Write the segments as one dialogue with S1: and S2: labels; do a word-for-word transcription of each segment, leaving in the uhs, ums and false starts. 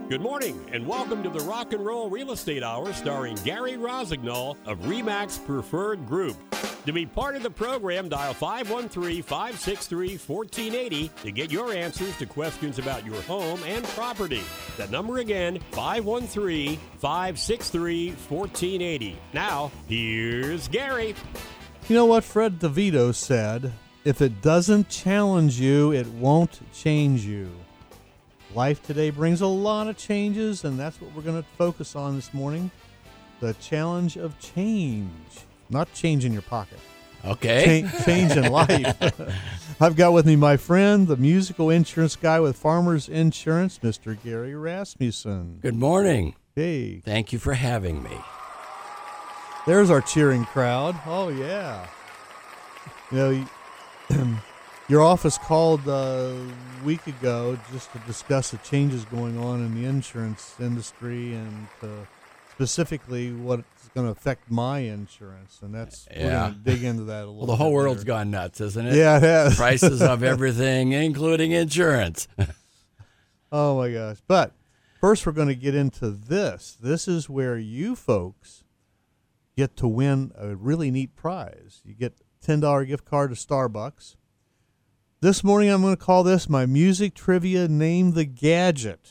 S1: Good morning, and welcome to the Rock and Roll Real Estate Hour starring Gary Rosignol of Remax Preferred Group. To be part of the program, dial five one three, five six three, one four eight zero to get your answers to questions about your home and property. That number again, five one three, five six three, one four eight zero. Now, here's Gary.
S2: You know what Fred DeVito said? If it doesn't challenge you, it won't change you. Life today brings a lot of changes, and that's what we're going to focus on this morning. The challenge of change. Not change in your pocket.
S3: Okay.
S2: Change, change in life. I've got with me my friend, the musical insurance guy with Farmers Insurance, Mister Gary Rasmussen.
S3: Good morning.
S2: Hey.
S3: Thank you for having me.
S2: There's our cheering crowd. Oh, yeah. You know, you, your office called a week ago just to discuss the changes going on in the insurance industry and uh, specifically what's going to affect my insurance. And that's
S3: Yeah.
S2: we're going to dig into that a little
S3: Well, the whole
S2: bit
S3: world's
S2: later.
S3: gone nuts, isn't it?
S2: Yeah, it has.
S3: Prices of everything, including insurance.
S2: Oh, my gosh. But first, we're going to get into this. This is where you folks get to win a really neat prize. You get a ten dollars gift card to Starbucks. This morning, I'm going to call this my music trivia Name the Gadget.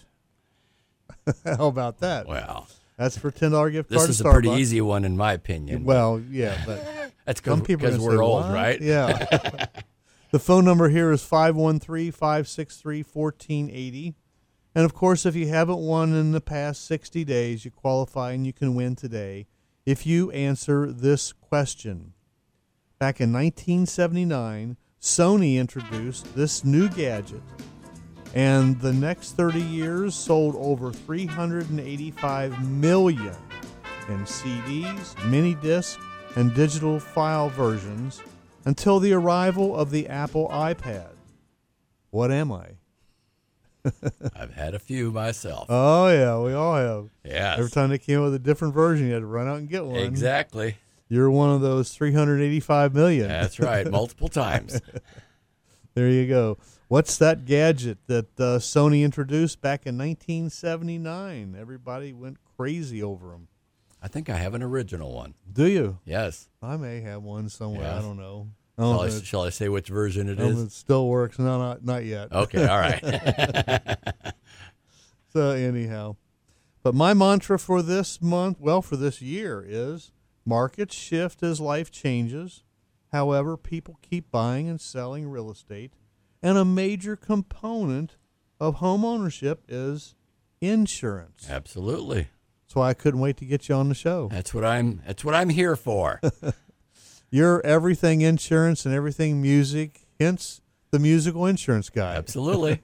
S2: How about that?
S3: Well,
S2: That's for ten dollars gift
S3: this
S2: card
S3: is
S2: to
S3: a pretty
S2: Starbucks.
S3: easy one in my opinion.
S2: Well, yeah, but
S3: That's
S2: some people are
S3: because
S2: gonna
S3: we're
S2: say,
S3: old,
S2: "What?"
S3: right?
S2: Yeah. The phone number here is five one three, five six three, one four eight zero. And, of course, if you haven't won in the past sixty days, you qualify and you can win today if you answer this question. Back in nineteen seventy-nine, Sony introduced this new gadget, and the next thirty years sold over three hundred eighty-five million in C Ds, mini discs, and digital file versions until the arrival of the Apple iPad. What am I?
S3: I've had a few myself.
S2: Oh, yeah, we all have.
S3: Yes.
S2: Every time they came out with a different version, you had to run out and get one.
S3: Exactly.
S2: You're one of those three hundred eighty-five million.
S3: That's right. Multiple times.
S2: There you go. What's that gadget that uh, Sony introduced back in nineteen seventy-nine? Everybody went crazy over them.
S3: I think I have an original one.
S2: Do you?
S3: Yes.
S2: I may have one somewhere.
S3: Yes.
S2: I don't know. I
S3: Shall
S2: don't
S3: I,
S2: know if it-
S3: shall I say which version it
S2: I don't know if
S3: is?
S2: it still works. No, not, not yet.
S3: Okay. All right.
S2: So anyhow, but my mantra for this month, well, for this year is markets shift as life changes. However, people keep buying and selling real estate, and a major component of home ownership is insurance.
S3: Absolutely.
S2: That's why I couldn't wait to get you on the show.
S3: That's what I'm. That's what I'm here for.
S2: You're everything insurance and everything music, hence the musical insurance guy.
S3: Absolutely.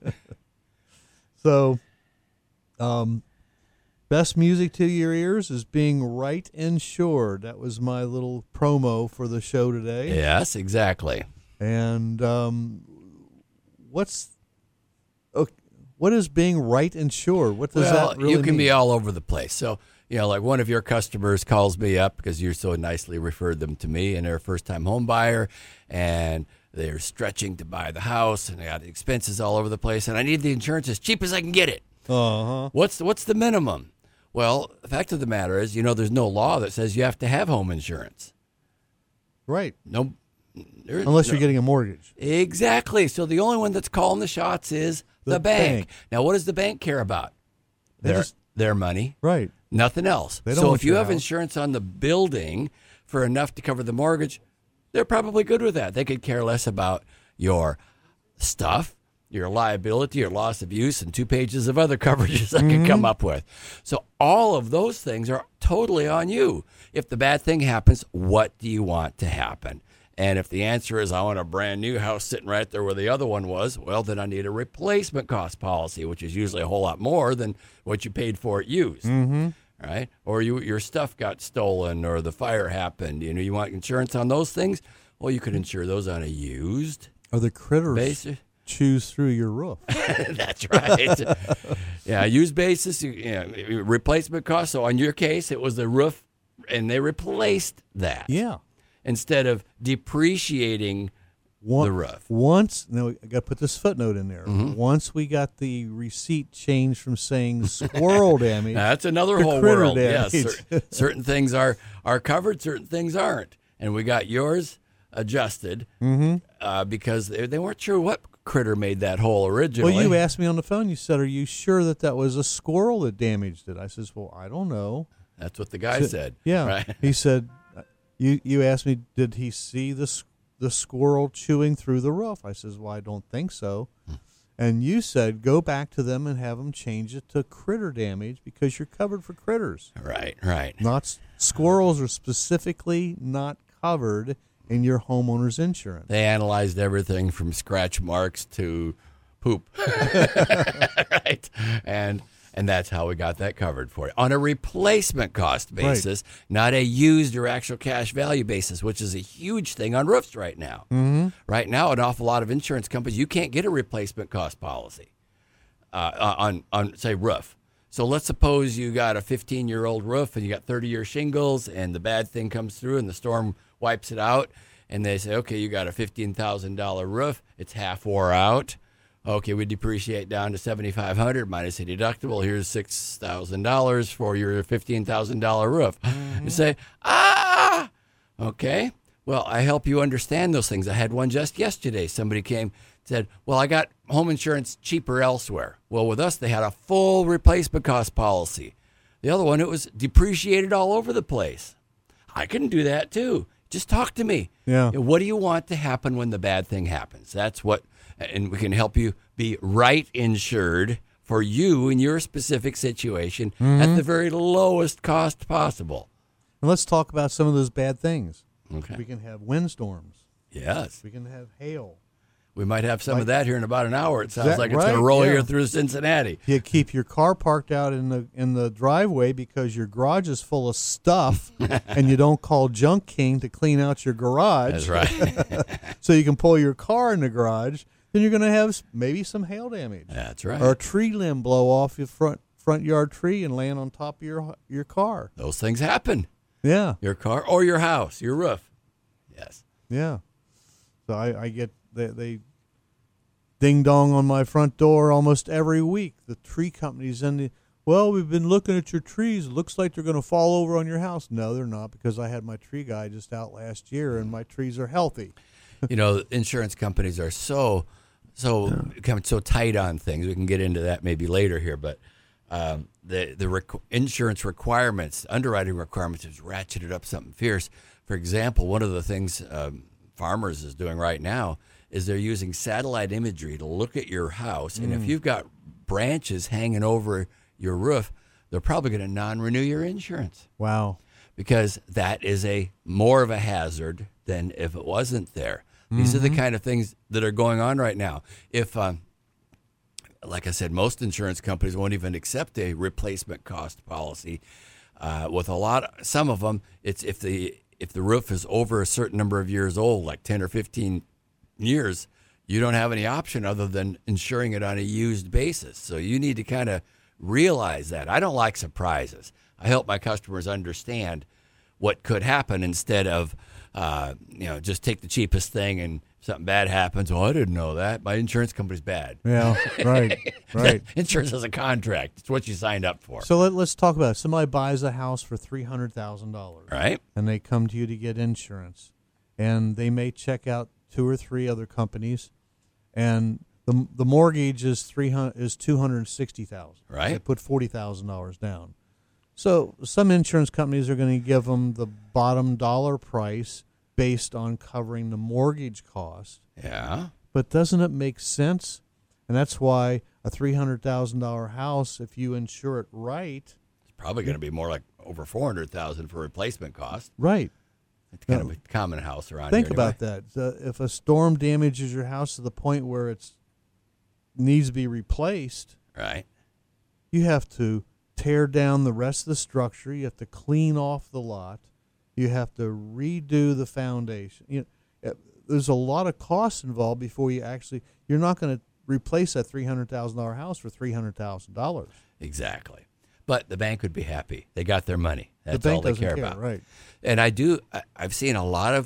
S2: So, um, best music to your ears is being right insured. That was my little promo for the show today.
S3: Yes. Exactly.
S2: And um, what's okay, what is being right insured? What does
S3: well,
S2: that really
S3: you can
S2: mean?
S3: be all over the place. So, you know, like one of your customers calls me up because you so nicely referred them to me, and they're a first-time home buyer, and they're stretching to buy the house, and they got expenses all over the place, and I need the insurance as cheap as I can get it.
S2: Uh-huh.
S3: What's the, what's the minimum? Well, the fact of the matter is, you know, there's no law that says you have to have home insurance.
S2: Right.
S3: No, there-
S2: Unless
S3: no.
S2: you're getting a mortgage.
S3: Exactly. So the only one that's calling the shots is the,
S2: The
S3: bank.
S2: bank.
S3: Now, what does the bank care about?
S2: They
S3: Their
S2: just-
S3: their money.
S2: Right.
S3: Nothing else.
S2: They don't
S3: So
S2: want
S3: if you
S2: your
S3: have
S2: house.
S3: insurance on the building for enough to cover the mortgage, they're probably good with that. They could care less about your stuff, your liability, your loss of use, and two pages of other coverages I
S2: Mm-hmm.
S3: could come up with. So all of those things are totally on you. If the bad thing happens, what do you want to happen? And if the answer is I want a brand new house sitting right there where the other one was, well, then I need a replacement cost policy, which is usually a whole lot more than what you paid for it used.
S2: Mm-hmm.
S3: Right? Or you, your stuff got stolen or the fire happened. You know, you want insurance on those things? Well, you could insure those on a used
S2: Or the critters
S3: basis.
S2: choose through your roof.
S3: That's right. Yeah, used basis, you, you know, replacement cost. So on your case, it was the roof, and they replaced that.
S2: Yeah.
S3: Instead of depreciating
S2: One,
S3: the roof.
S2: Once, no, I got to put this footnote in there.
S3: Mm-hmm.
S2: Once we got the receipt changed from saying squirrel damage,
S3: Now, that's another
S2: to
S3: whole
S2: critter
S3: world. Yes,
S2: damage.
S3: cer- certain things are, are covered, certain things aren't. And we got yours adjusted
S2: mm-hmm.
S3: uh, because they, they weren't sure what critter made that hole originally.
S2: Well, you asked me on the phone. You said, "Are you sure that that was a squirrel that damaged it?" I says, "Well, I don't know."
S3: That's what the guy
S2: So-
S3: said.
S2: Yeah.
S3: Right?
S2: He said, "You you asked me, did he see the s- the squirrel chewing through the roof?" I says, "Well, I don't think so." And you said, "Go back to them and have them change it to critter damage because you're covered for critters.
S3: Right, right.
S2: Not s- squirrels are specifically not covered in your homeowner's insurance."
S3: They analyzed everything from scratch marks to poop. Right? And and that's how we got that covered for you. On a replacement cost basis, not a used or actual cash value basis, which is a huge thing on roofs right now.
S2: Mm-hmm.
S3: Right now, an awful lot of insurance companies, you can't get a replacement cost policy uh, on, on, say, roof. So let's suppose you got a fifteen-year-old roof and you got thirty-year shingles and the bad thing comes through and the storm wipes it out. And they say, okay, you got a fifteen thousand dollars roof. It's half wore out. Okay, we depreciate down to seventy-five hundred dollars minus a deductible. Here's six thousand dollars for your fifteen thousand dollars roof. Mm-hmm. You say, ah, okay. Well, I help you understand those things. I had one just yesterday. Somebody came, said, well, I got home insurance cheaper elsewhere. Well, with us, they had a full replacement cost policy. The other one, it was depreciated all over the place. I can do that too. Just talk to me.
S2: Yeah.
S3: You know, what do you want to happen when the bad thing happens? That's what, and we can help you be right insured for you in your specific situation
S2: Mm-hmm.
S3: at the very lowest cost possible.
S2: And let's talk about some of those bad things.
S3: Okay.
S2: We can have windstorms.
S3: Yes.
S2: We can have hail.
S3: We might have some
S2: Like-
S3: of that here in about an hour. It sounds
S2: That-
S3: like it's going
S2: right,
S3: to roll
S2: yeah.
S3: here through Cincinnati.
S2: You keep your car parked out in the in the driveway because your garage is full of stuff, and you don't call Junk King to clean out your garage.
S3: That's right.
S2: So you can pull your car in the garage. Then you're going to have s- maybe some hail damage,
S3: That's right.
S2: or a tree limb blow off your front front yard tree and land on top of your your car.
S3: Those things happen.
S2: Yeah,
S3: Your car or your house, your roof. Yes.
S2: yeah. So I, I get they, they ding dong on my front door almost every week. The tree companies and the well, we've been looking at your trees. It looks like they're going to fall over on your house. No, they're not, because I had my tree guy just out last year, and my trees are healthy.
S3: You know, insurance companies are so so becoming so tight on things. We can get into that maybe later here, but um, the the requ- insurance requirements, underwriting requirements, has ratcheted up something fierce. For example, one of the things um, Farmers is doing right now is they're using satellite imagery to look at your house, and if you've got branches hanging over your roof, they're probably going to non-renew your insurance,
S2: Wow.
S3: because that is a more of a hazard than if it wasn't there. These are the kind of things that are going on right now. If, um, like I said, most insurance companies won't even accept a replacement cost policy. Uh, with a lot, some of them, it's if the if the roof is over a certain number of years old, like ten or fifteen years, you don't have any option other than insuring it on a used basis. So you need to kind of realize that. I don't like surprises. I help my customers understand what could happen instead of, uh, you know, just take the cheapest thing and something bad happens. Oh, I didn't know that. My insurance company's bad.
S2: Yeah, right, right.
S3: Insurance is a contract. It's what you signed up for.
S2: So let, let's talk about it. Somebody buys a house for three hundred thousand dollars,
S3: Right?
S2: and they come to you to get insurance, and they may check out two or three other companies, and the the mortgage is three hundred is two hundred sixty thousand.
S3: Right.
S2: They put forty thousand dollars down. So some insurance companies are going to give them the bottom dollar price based on covering the mortgage cost.
S3: Yeah.
S2: But doesn't it make sense? And that's why a three hundred thousand dollars house, if you insure it right,
S3: It's probably going to be more like over four hundred thousand dollars for replacement cost.
S2: right.
S3: It's kind
S2: No.
S3: of a common house around
S2: Think
S3: here.
S2: about that. Uh, if a storm damages your house to the point where it's needs to be replaced,
S3: anyway. Right.
S2: you have to tear down the rest of the structure. You have to clean off the lot. You have to redo the foundation. You know, uh, there's a lot of costs involved before you actually. You're not going to replace that three hundred thousand dollar house for three hundred thousand dollars.
S3: Exactly. But the bank would be happy. They got their money. That's
S2: the bank
S3: all they
S2: doesn't
S3: care,
S2: care,
S3: about.
S2: right?
S3: And I do, I- I've seen a lot of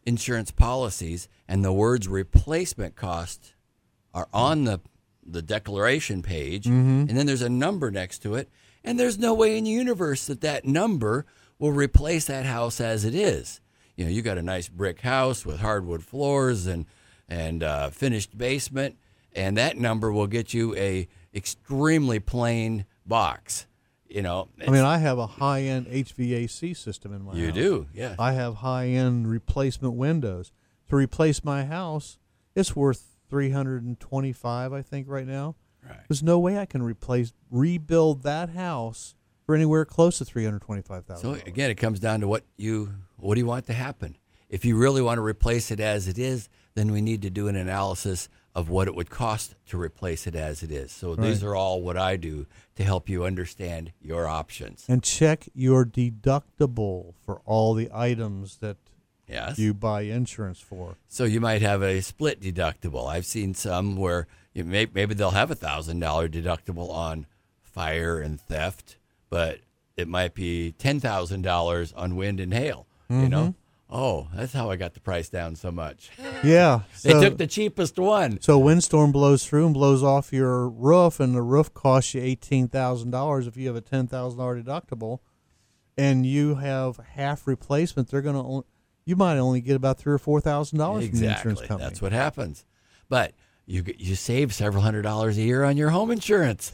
S3: insurance policies, and the words replacement cost are on the the declaration page,
S2: Mm-hmm.
S3: and then there's a number next to it, and there's no way in the universe that that number will replace that house as it is. You know, you got a nice brick house with hardwood floors and and uh, finished basement, and that number will get you a extremely plain box. You know,
S2: I mean, I have a high-end H V A C system in my
S3: you
S2: house.
S3: do, yeah.
S2: I have high-end replacement windows. To replace my house, it's worth three hundred twenty-five dollars, I think, right now.
S3: Right.
S2: There's no way I can replace, rebuild that house for anywhere close to three hundred twenty-five thousand dollars.
S3: So again, it comes down to what you what do you want to happen. If you really want to replace it as it is, then we need to do an analysis of what it would cost to replace it as it is. So these
S2: Right.
S3: are all what I do to help you understand your options.
S2: And check your deductible for all the items that
S3: Yes.
S2: you buy insurance for.
S3: So you might have a split deductible. I've seen some where you may, maybe they'll have a thousand dollar deductible on fire and theft, but it might be ten thousand dollars on wind and hail. You know, oh, that's how I got the price down so much.
S2: Yeah.
S3: They
S2: so-
S3: took the cheapest one.
S2: So a windstorm blows through and blows off your roof, and the roof costs you eighteen thousand dollars if you have a ten thousand dollars deductible, and you have half replacement. They're going to you might only get about three or four thousand dollars from the
S3: Exactly.
S2: insurance company.
S3: That's what happens. But you you save several hundred dollars a year on your home insurance.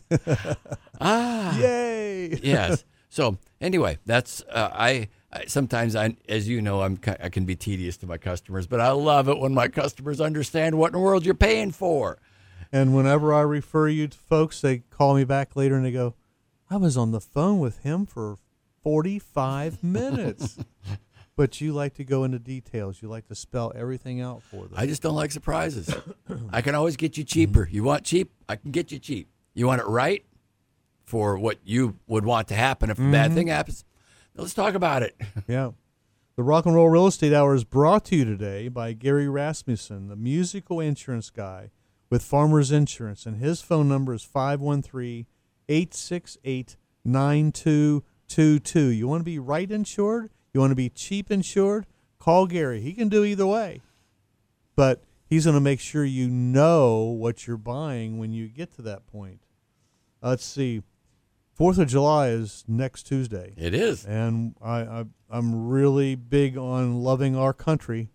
S3: ah,
S2: Yay!
S3: yes. So anyway, that's uh, I, I sometimes I, as you know, I'm ki- I can be tedious to my customers, but I love it when my customers understand what in the world you're paying for.
S2: And whenever I refer you to folks, they call me back later and they go, "I was on the phone with him for forty-five minutes." But you like to go into details. You like to spell everything out for them.
S3: I just don't like surprises. I can always get you cheaper. You want cheap? I can get you cheap. You want it right for what you would want to happen if a bad thing happens? Let's talk about it.
S2: Yeah. The Rock and Roll Real Estate Hour is brought to you today by Gary Rasmussen, the musical insurance guy with Farmers Insurance, and his phone number is five one three, eight six eight, nine two two two. You want to be right insured? You want to be cheap insured? Call Gary. He can do either way. But he's going to make sure you know what you're buying when you get to that point. Uh, let's see. Fourth of July is next Tuesday.
S3: It is.
S2: And I, I, I'm really big on loving our country.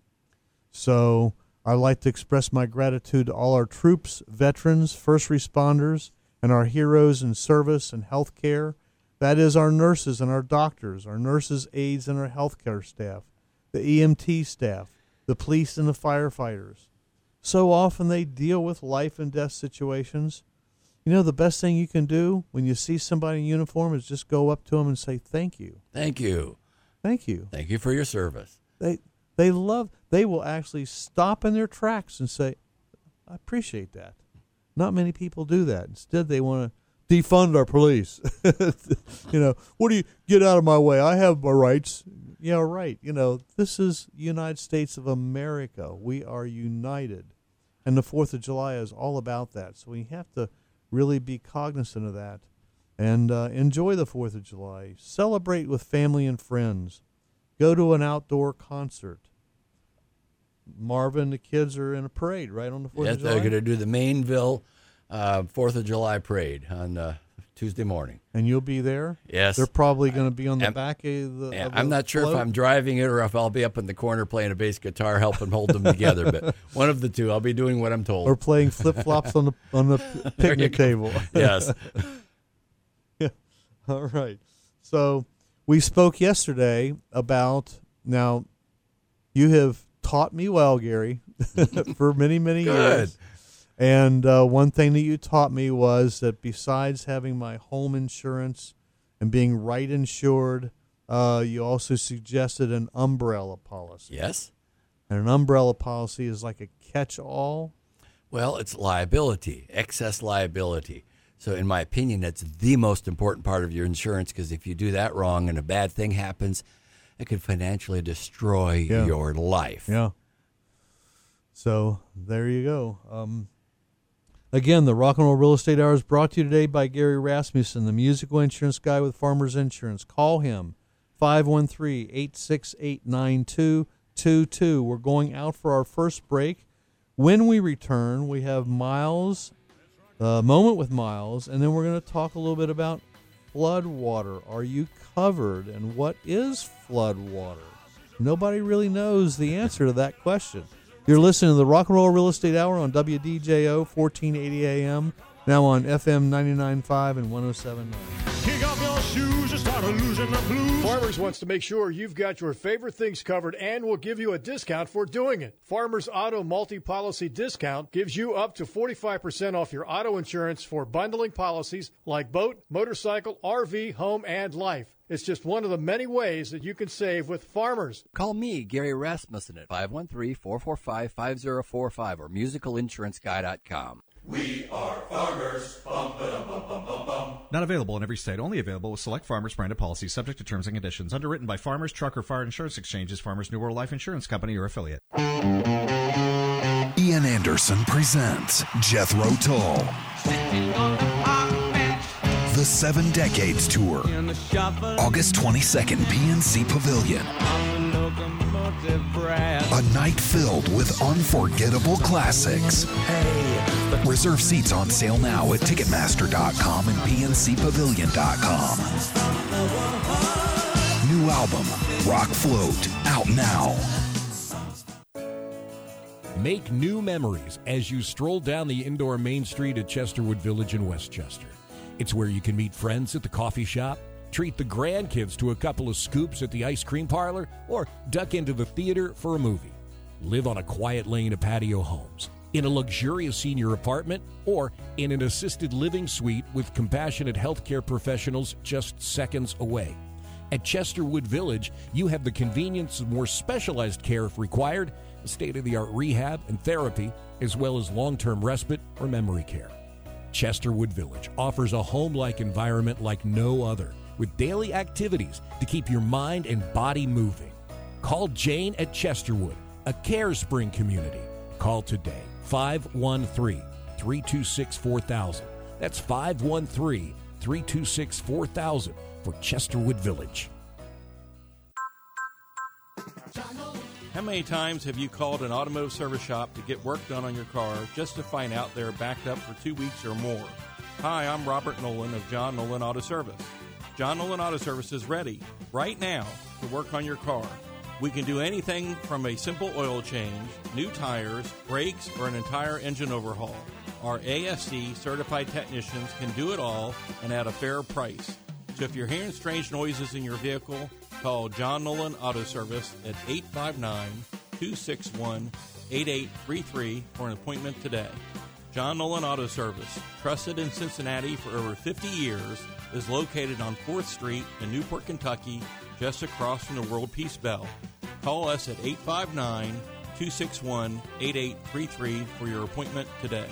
S2: So I'd like to express my gratitude to all our troops, veterans, first responders, and our heroes in service and health care. That is our nurses and our doctors, our nurses, aides, and our healthcare staff, the E M T staff, the police and the firefighters. So often they deal with life and death situations. You know, the best thing you can do when you see somebody in uniform is just go up to them and say, "Thank you.
S3: Thank you.
S2: Thank you."
S3: Thank you for your service.
S2: They they love, they will actually stop in their tracks and say, "I appreciate that." Not many people do that. Instead, they want to defund our police. You know, what do you, get out of my way? I have my rights. Yeah, right. You know, this is United States of America. We are united. And the fourth of July is all about that. So we have to really be cognizant of that and uh, enjoy the fourth of July. Celebrate with family and friends. Go to an outdoor concert. Marvin, the kids are in a parade right on the fourth
S3: Yes,
S2: of July.
S3: they're going to do the Mainville uh, fourth of July parade on uh, Tuesday morning.
S2: And you'll be there?
S3: Yes.
S2: They're probably going to be on the
S3: I'm-
S2: back of the.
S3: Yeah,
S2: of
S3: I'm
S2: the
S3: not sure
S2: float.
S3: if I'm driving it or if I'll be up in the corner playing a bass guitar, helping hold them together. But one of the two, I'll be doing what I'm told.
S2: Or playing flip flops on the on the p-
S3: There you
S2: picnic
S3: go.
S2: table.
S3: Yes.
S2: Yeah. All right. So we spoke yesterday about, now you have taught me well, Gary, for many, many
S3: Good.
S2: years. And uh, one thing that you taught me was that besides having my home insurance and being right insured, uh, you also suggested an umbrella policy.
S3: Yes.
S2: And an umbrella policy is like a catch-all.
S3: Well, it's liability, excess liability. So in my opinion, that's the most important part of your insurance, because if you do that wrong and a bad thing happens, it could financially destroy
S2: Yeah.
S3: your life.
S2: Yeah. So there you go. Um, again, the Rock and Roll Real Estate Hour is brought to you today by Gary Rasmussen, the musical insurance guy with Farmers Insurance. Call him, five one three, eight six eight, nine two two two. We're going out for our first break. When we return, we have Miles, the moment with Miles, and then we're going to talk a little bit about flood water. Are you covered? And what is flood water? Nobody really knows the answer to that question. You're listening to the Rock and Roll Real Estate Hour on W D J O, fourteen eighty A M, now on F M ninety-nine point five and one oh seven point nine.
S4: Kick off your shoes and start losing the blues. Farmers wants to make sure you've got your favorite things covered and will give you a discount for doing it. Farmers Auto Multi-Policy Discount gives you up to forty-five percent off your auto insurance for bundling policies like boat, motorcycle, R V, home, and life. It's just one of the many ways that you can save with Farmers.
S3: Call me, Gary Rasmussen, at five one three, four four five, five zero four five or musical insurance guy dot com.
S5: We are farmers. Bum, ba-dum, bum, bum, bum, bum.
S6: Not available in every state. Only available with select Farmers branded policies subject to terms and conditions. Underwritten by Farmers, Truck, or Fire Insurance Exchanges, Farmers New World Life Insurance Company, or affiliate.
S7: Ian Anderson presents Jethro Tull. The Seven Decades Tour. August twenty-second, P N C Pavilion. A night filled with unforgettable classics. Reserve seats on sale now at Ticketmaster dot com and P N C Pavilion dot com. New album, Rock Float, out now.
S8: Make new memories as you stroll down the indoor Main Street at Chesterwood Village in Westchester. It's where you can meet friends at the coffee shop, treat the grandkids to a couple of scoops at the ice cream parlor, or duck into the theater for a movie. Live on a quiet lane of patio homes, in a luxurious senior apartment, or in an assisted living suite with compassionate healthcare professionals just seconds away. At Chesterwood Village, you have the convenience of more specialized care if required, state-of-the-art rehab and therapy, as well as long-term respite or memory care. Chesterwood Village offers a home-like environment like no other, with daily activities to keep your mind and body moving. Call Jane at Chesterwood, a CareSpring community. Call today, five one three, three two six, four thousand. That's five one three, three two six, four thousand for Chesterwood Village.
S9: How many times have you called an automotive service shop to get work done on your car just to find out they're backed up for two weeks or more? Hi, I'm Robert Nolan of John Nolan Auto Service. John Nolan Auto Service is ready right now to work on your car. We can do anything from a simple oil change, new tires, brakes, or an entire engine overhaul. Our A S C certified technicians can do it all and at a fair price. So if you're hearing strange noises in your vehicle, call John Nolan Auto Service at eight five nine, two six one, eight eight three three for an appointment today. John Nolan Auto Service, trusted in Cincinnati for over fifty years, is located on fourth Street in Newport, Kentucky, just across from the World Peace Bell. Call us at eight five nine, two six one, eight eight three three for your appointment today.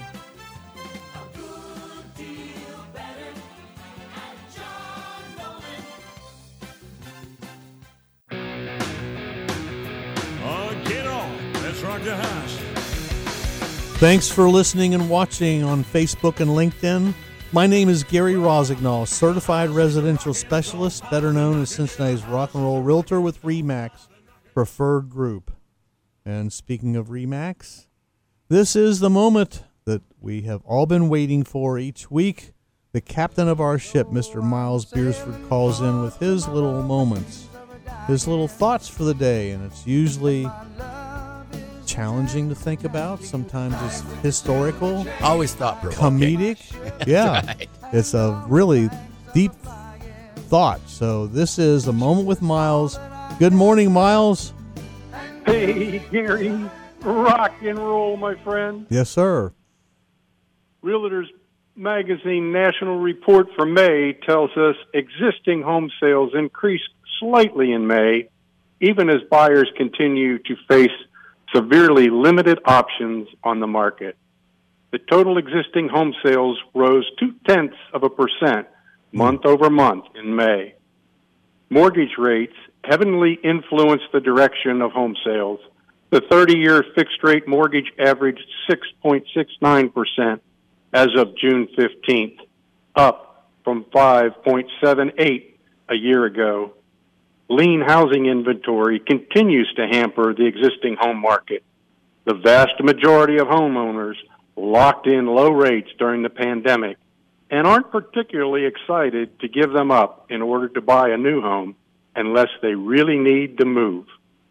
S4: Rock the house.
S2: Thanks for listening and watching on Facebook and LinkedIn. My name is Gary Rosignol, Certified Residential Specialist, better known as Cincinnati's Rock and Roll Realtor with RE/MAX Preferred Group. And speaking of RE/MAX, this is the moment that we have all been waiting for each week. The captain of our ship, Mister Miles Beersford, calls in with his little moments, his little thoughts for the day, and it's usually challenging to think about. Sometimes it's historical,
S3: Always thought provoking.
S2: comedic. Yeah,
S3: right.
S2: It's a really deep thought. So this is a moment with Miles. Good morning, Miles.
S10: Hey, Gary, rock and roll, my friend.
S2: Yes, sir.
S10: Realtors Magazine National Report for May tells us existing home sales increased slightly in May, even as buyers continue to face severely limited options on the market. The total existing home sales rose two-tenths of a percent month over month in May. Mortgage rates heavily influenced the direction of home sales. The thirty-year fixed-rate mortgage averaged six point six nine percent as of June fifteenth, up from five point seven eight a year ago. lean housing inventory continues to hamper the existing home market. The vast majority of homeowners locked in low rates during the pandemic and aren't particularly excited to give them up in order to buy a new home unless they really need to move.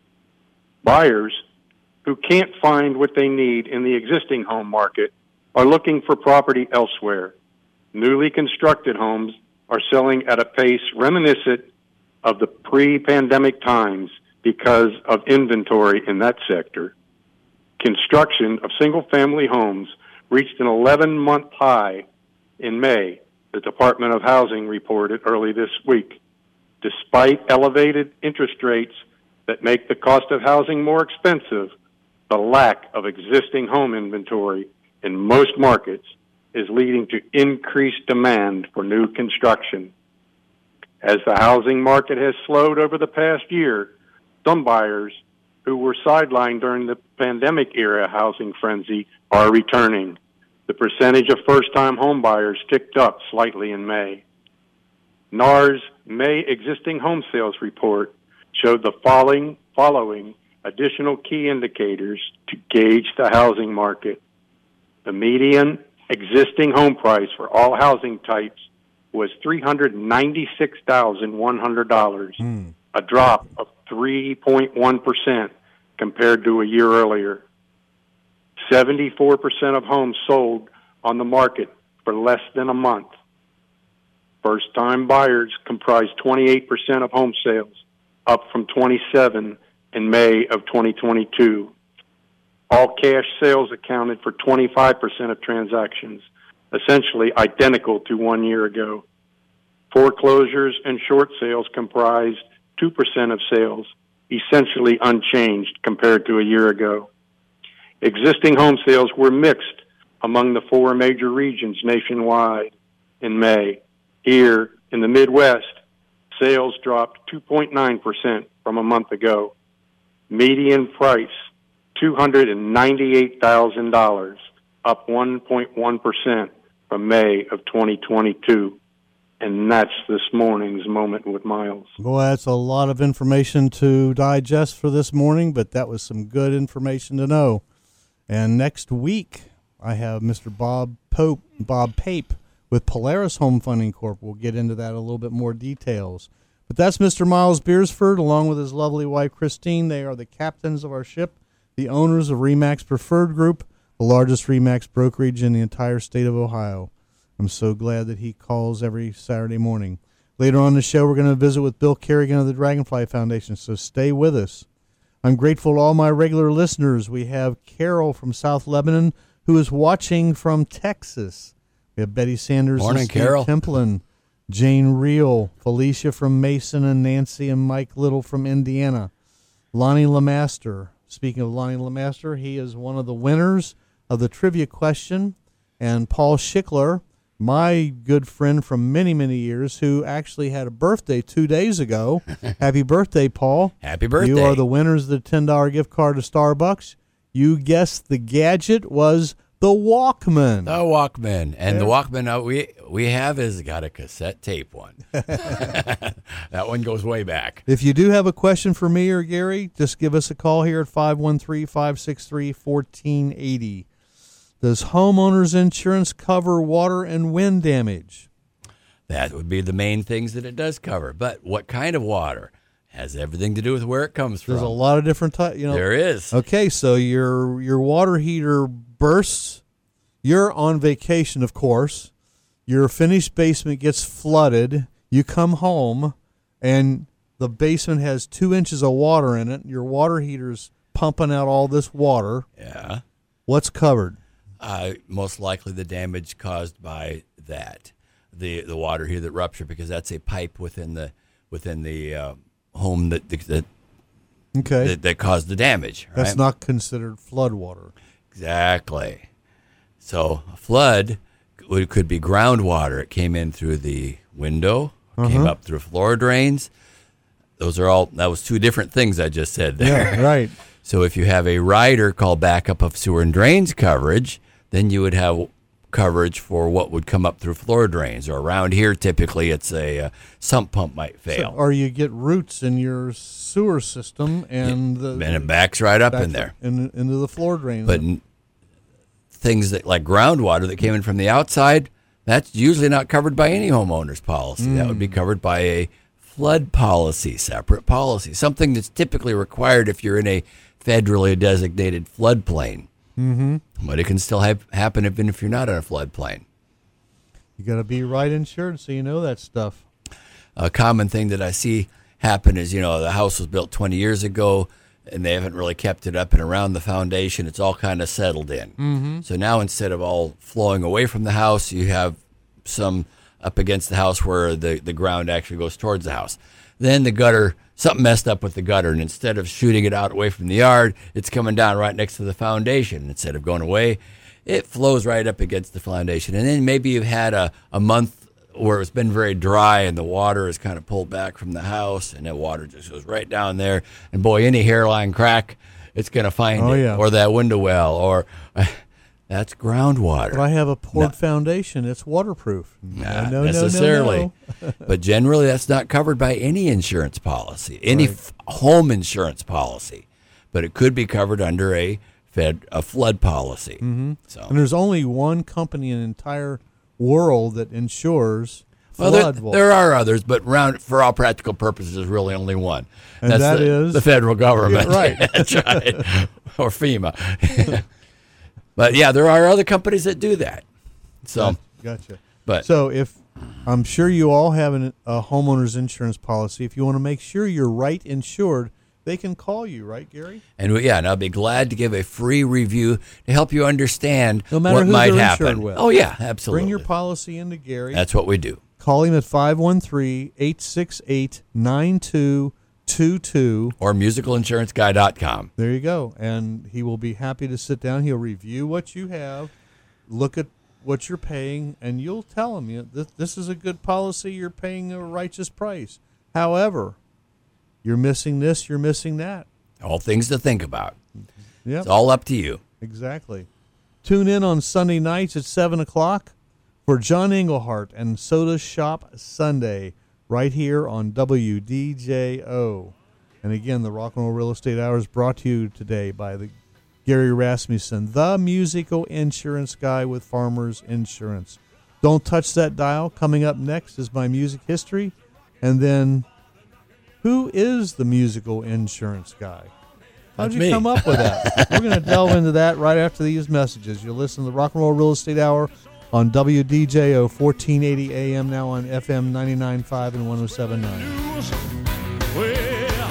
S10: Buyers who can't find what they need in the existing home market are looking for property elsewhere. Newly constructed homes are selling at a pace reminiscent of the pre-pandemic times because of inventory in that sector. Construction of single-family homes reached an eleven-month high in May, the Department of Housing reported early this week. Despite elevated interest rates that make the cost of housing more expensive, the lack of existing home inventory in most markets is leading to increased demand for new construction. As the housing market has slowed over the past year, some buyers who were sidelined during the pandemic-era housing frenzy are returning. The percentage of first-time home buyers ticked up slightly in May. N A R's May existing home sales report showed the following, following additional key indicators to gauge the housing market. The median existing home price for all housing types was three hundred ninety-six thousand one hundred dollars, mm. a drop of three point one percent compared to a year earlier. seventy-four percent of homes sold on the market for less than a month. First-time buyers comprised twenty-eight percent of home sales, up from twenty-seven percent in May of twenty twenty-two. All cash sales accounted for twenty-five percent of transactions, essentially identical to one year ago. Foreclosures and short sales comprised two percent of sales, essentially unchanged compared to a year ago. Existing home sales were mixed among the four major regions nationwide in May. Here in the Midwest, sales dropped two point nine percent from a month ago. Median price, two hundred ninety-eight thousand dollars, up one point one percent from May of twenty twenty-two. And that's this morning's Moment with Miles.
S2: Boy, that's a lot of information to digest for this morning, but that was some good information to know. And next week, I have Mister Bob Pope, Bob Pape with Polaris Home Funding Corp. We'll get into that in a little bit more details. But that's Mister Miles Beersford, along with his lovely wife, Christine. They are the captains of our ship, the owners of RE/MAX Preferred Group, the largest RE/MAX brokerage in the entire state of Ohio. I'm so glad that he calls every Saturday morning. Later on in the show, we're going to visit with Bill Kerrigan of the Dragonfly Foundation, so stay with us. I'm grateful to all my regular listeners. We have Carol from South Lebanon, who is watching from Texas. We have Betty Sanders
S3: Morning,
S2: and Steve
S3: Carol.
S2: Templin, Jane Reel, Felicia from Mason, and Nancy and Mike Little from Indiana. Lonnie Lemaster. Speaking of Lonnie Lemaster, he is one of the winners of the trivia question. And Paul Schickler, my good friend from many, many years, who actually had a birthday two days ago. Happy birthday, Paul.
S3: Happy birthday.
S2: You are the winners of the ten dollars gift card to Starbucks. You guessed the gadget was the Walkman.
S3: The Walkman. And
S2: Yeah.
S3: the Walkman uh, we we have is got a cassette tape one. That one goes way back.
S2: If you do have a question for me or Gary, just give us a call here at five one three, five six three, one four eight zero. Does homeowners insurance cover water and wind damage?
S3: That would be the main things that it does cover. But what kind of water? Has everything to do with where it comes from.
S2: There's a lot of different types. You know,
S3: There is.
S2: Okay, so your your water heater bursts. You're on vacation, of course. Your finished basement gets flooded. You come home, and the basement has two inches of water in it. Your water heater's pumping out all this water.
S3: Yeah.
S2: What's covered?
S3: Uh, most likely the damage caused by that, the the water heater that ruptured, because that's a pipe within the within the uh, home that that,
S2: Okay.
S3: that that caused the damage.
S2: That's
S3: right?
S2: not considered flood water.
S3: Exactly. So a flood could, could be groundwater. It came in through the window, came
S2: Uh-huh.
S3: up through floor drains. Those are all. That was two different things I just said there.
S2: Yeah, right.
S3: So if you have a rider called backup of sewer and drains coverage, then you would have coverage for what would come up through floor drains, or around here typically it's a uh, sump pump might fail.
S2: So, or you get roots in your sewer system and the,
S3: and it backs right up
S2: backs
S3: in there
S2: in, into the floor drain.
S3: But n- things that like groundwater that came in from the outside, that's usually not covered by any homeowner's policy. Mm. That would be covered by a flood policy, separate policy, something that's typically required if you're in a federally designated floodplain.
S2: Mm-hmm.
S3: But it can still have, happen even if you're not in a floodplain.
S2: You got to be right insured so you know that stuff.
S3: A common thing that I see happen is, you know, the house was built twenty years ago and they haven't really kept it up and around the foundation. It's all kind of settled in.
S2: Mm-hmm.
S3: So now instead of all flowing away from the house, you have some up against the house where the, the ground actually goes towards the house. Then the gutter, something messed up with the gutter, and instead of shooting it out away from the yard, it's coming down right next to the foundation. Instead of going away, it flows right up against the foundation. And then maybe you've had a, a month where it's been very dry and the water is kind of pulled back from the house, and the water just goes right down there. And boy, any hairline crack, it's going to find
S2: oh,
S3: it.
S2: Yeah.
S3: Or that window well, or that's groundwater.
S2: But I have a poured
S3: no.
S2: foundation. It's waterproof.
S3: Not
S2: no, no,
S3: necessarily.
S2: No, no.
S3: But generally, that's not covered by any insurance policy, any
S2: Right.
S3: f- home insurance policy. But it could be covered under a fed a flood policy.
S2: Mm-hmm.
S3: So,
S2: and there's only one company in the entire world that insures
S3: well,
S2: flood.
S3: there, there are others, but round, for all practical purposes, there's really only one.
S2: And
S3: that's
S2: that
S3: the,
S2: is?
S3: the federal government.
S2: Yeah, right.
S3: That's right. Or FEMA. But yeah, there are other companies that do that. So,
S2: gotcha.
S3: But
S2: so if I'm sure you all have an, a homeowner's insurance policy, if you want to make sure you're right insured, they can call you, right, Gary?
S3: And we, yeah, and I'll be glad to give a free review to help you understand
S2: no matter
S3: what
S2: who
S3: might
S2: they're
S3: happen.
S2: Insured with.
S3: Oh yeah, absolutely.
S2: Bring your policy into Gary.
S3: That's what we do.
S2: Call him at five one three, eight six eight, nine two two two
S3: or musical insurance guy dot com.
S2: There you go. And he will be happy to sit down. He'll review what you have, look at what you're paying, and you'll tell him, you know, this, this is a good policy. You're paying a righteous price. However, you're missing this, you're missing that.
S3: All things to think about.
S2: Yep.
S3: It's all up to you.
S2: Exactly. Tune in on Sunday nights at seven o'clock for John Englehart and Soda Shop Sunday, right here on W D J O. And again, the Rock and Roll Real Estate Hour is brought to you today by the Gary Rasmussen, the musical insurance guy with Farmers Insurance. Don't touch that dial. Coming up next is my music history. And then, who is the musical insurance guy? How did you
S3: me.
S2: come up with that? We're going to delve into that right after these messages. You'll listen to the Rock and Roll Real Estate Hour on W D J O, fourteen eighty A M, now on F M ninety-nine point five and one oh seven point nine.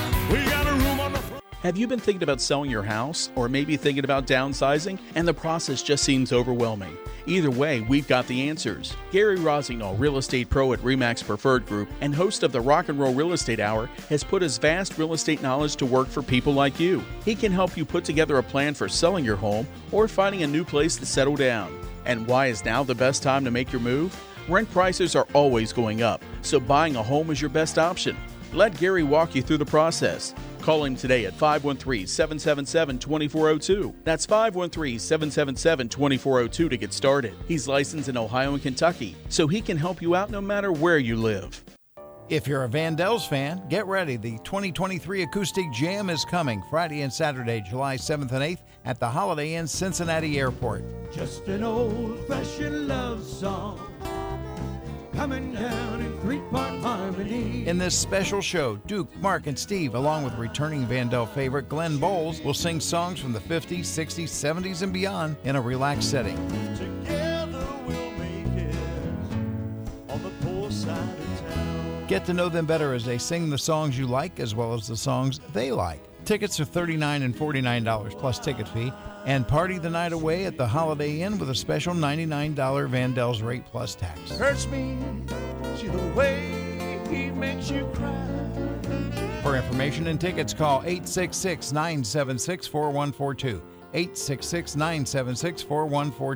S11: Have you been thinking about selling your house, or maybe thinking about downsizing, and the process just seems overwhelming? Either way, we've got the answers. Gary Rosignol, real estate pro at RE/MAX Preferred Group and host of the Rock and Roll Real Estate Hour, has put his vast real estate knowledge to work for people like you. He can help you put together a plan for selling your home or finding a new place to settle down. And why is now the best time to make your move? Rent prices are always going up, so buying a home is your best option. Let Gary walk you through the process. Call him today at five one three, seven seven seven, two four zero two. That's five one three, seven seven seven, two four zero two to get started. He's licensed in Ohio and Kentucky, so he can help you out no matter where you live.
S12: If you're a Vandel's fan, get ready. The twenty twenty-three Acoustic Jam is coming Friday and Saturday, July seventh and eighth at the Holiday Inn Cincinnati Airport.
S13: Just an old-fashioned love song coming down in three-part harmony.
S12: In this special show, Duke, Mark, and Steve, along with returning Vandel favorite Glenn Bowles, will sing songs from the fifties, sixties, seventies, and beyond in a relaxed setting.
S13: Together we'll make it on the poor side of town.
S12: Get to know them better as they sing the songs you like as well as the songs they like. Tickets are thirty-nine dollars and forty-nine dollars plus ticket fee, and party the night away at the Holiday Inn with a special ninety-nine dollars Vandel's rate plus tax.
S13: Hurts me, see the way he makes you cry.
S12: For information and tickets, call eight six six, nine seven six, four one four two. eight six six, nine seven six, four one four two.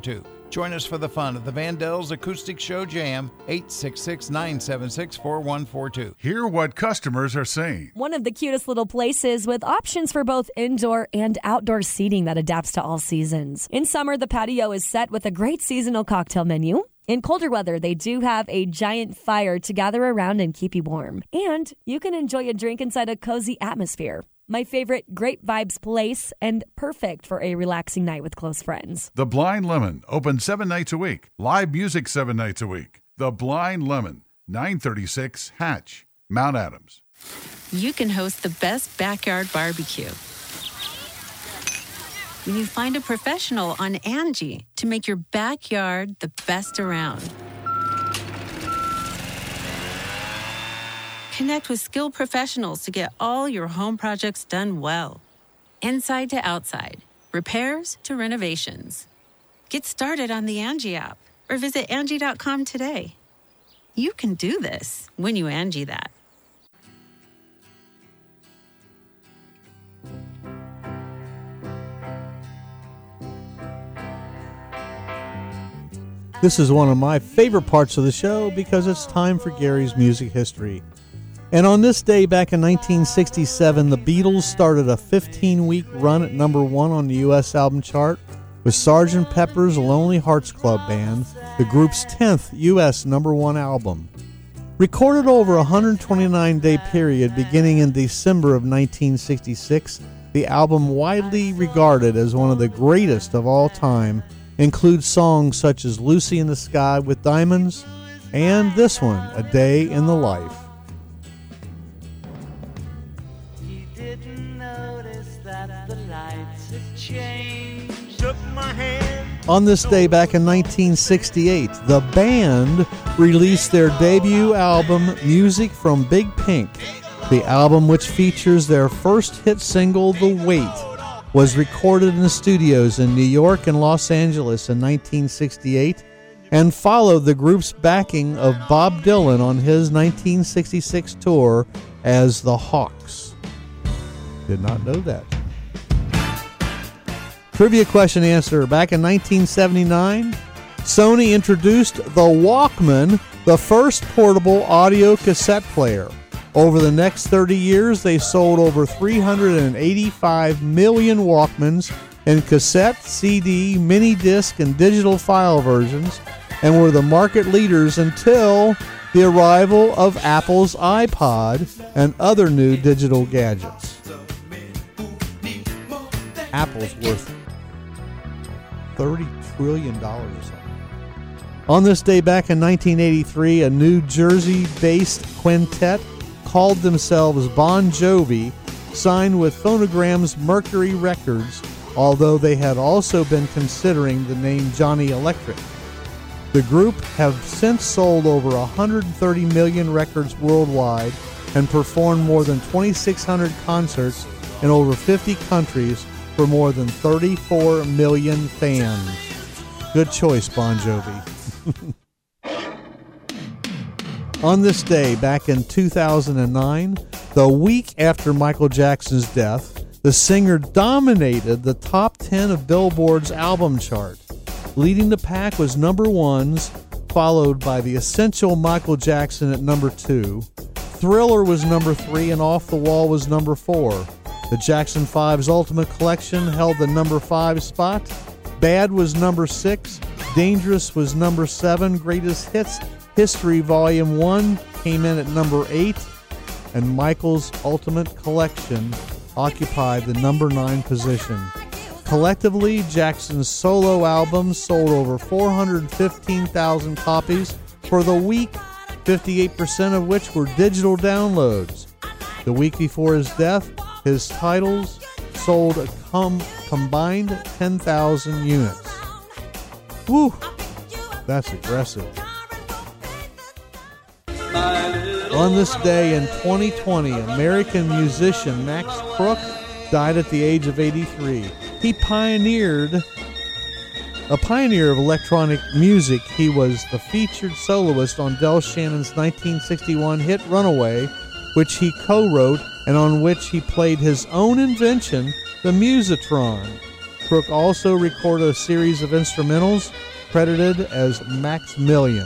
S12: Join us for the fun at the Vandel's Acoustic Show Jam, eight six six, nine seven six, four one four two.
S14: Hear what customers are saying.
S15: One of the cutest little places with options for both indoor and outdoor seating that adapts to all seasons. In summer, the patio is set with a great seasonal cocktail menu. In colder weather, they do have a giant fire to gather around and keep you warm. And you can enjoy a drink inside a cozy atmosphere. My favorite, great vibes place and perfect for a relaxing night with close friends.
S14: The Blind Lemon, open seven nights a week. Live music seven nights a week. The Blind Lemon, nine thirty-six Hatch, Mount Adams.
S16: You can host the best backyard barbecue when you find a professional on Angie to make your backyard the best around. Connect with skilled professionals to get all your home projects done well. Inside to outside, repairs to renovations. Get started on the Angie app or visit Angie dot com today. You can do this when you Angie that.
S2: This is one of my favorite parts of the show because it's time for Gary's music history. And on this day back in nineteen sixty-seven, the Beatles started a fifteen-week run at number one on the U S album chart with Sergeant Pepper's Lonely Hearts Club Band, the group's tenth U S number one album. Recorded over a one hundred twenty-nine day period beginning in December of nineteen sixty-six, the album, widely regarded as one of the greatest of all time, includes songs such as Lucy in the Sky with Diamonds and this one, A Day in the Life. On this day back in nineteen sixty-eight, the band released their debut album, Music from Big Pink. The album, which features their first hit single, The Wait, was recorded in the studios in New York and Los Angeles in nineteen sixty-eight and followed the group's backing of Bob Dylan on his nineteen sixty-six tour as the Hawks. Did not know that. Trivia question answer. Back in nineteen seventy-nine, Sony introduced the Walkman, the first portable audio cassette player. Over the next thirty years, they sold over three hundred eighty-five million Walkmans in cassette, C D, mini disc, and digital file versions, and were the market leaders until the arrival of Apple's iPod and other new digital gadgets. Apple's worth thirty trillion dollars or something. On this day back in nineteen eighty-three, a New Jersey-based quintet called themselves Bon Jovi signed with Phonogram's Mercury Records, although they had also been considering the name Johnny Electric. The group have since sold over one hundred thirty million records worldwide and performed more than twenty-six hundred concerts in over fifty countries for more than thirty-four million fans. Good choice, Bon Jovi. On this day, back in two thousand nine, the week after Michael Jackson's death, the singer dominated the top ten of Billboard's album chart. Leading the pack was number ones, followed by The Essential Michael Jackson at number two. Thriller was number three, and Off the Wall was number four. The Jackson five's Ultimate Collection held the number five spot. Bad was number six. Dangerous was number seven. Greatest Hits History Volume one came in at number eight. And Michael's Ultimate Collection occupied the number nine position. Collectively, Jackson's solo albums sold over four hundred fifteen thousand copies for the week, fifty-eight percent of which were digital downloads. The week before his death, his titles sold a com- combined ten thousand units. Woo! That's aggressive. On this day in twenty twenty, American musician Max Crook died at the age of eighty-three. He pioneered, a pioneer of electronic music. He was the featured soloist on Del Shannon's nineteen sixty-one hit Runaway, which he co-wrote and on which he played his own invention, the Musitron. Crook also recorded a series of instrumentals credited as Maximilian.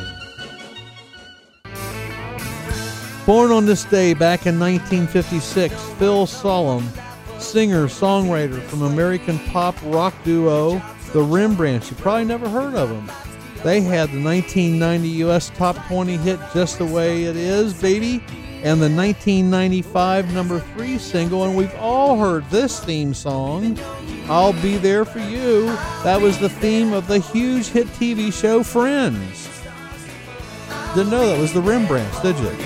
S2: Born on this day back in nineteen fifty-six, Phil Solem, singer, songwriter from American pop rock duo The Rembrandts. You probably never heard of them. They had the nineteen ninety U S Top twenty hit Just the Way It Is, Baby, and the nineteen ninety-five number three single, and we've all heard this theme song, I'll Be There For You. That was the theme of the huge hit T V show Friends. Didn't know that was the Rembrandts, did you?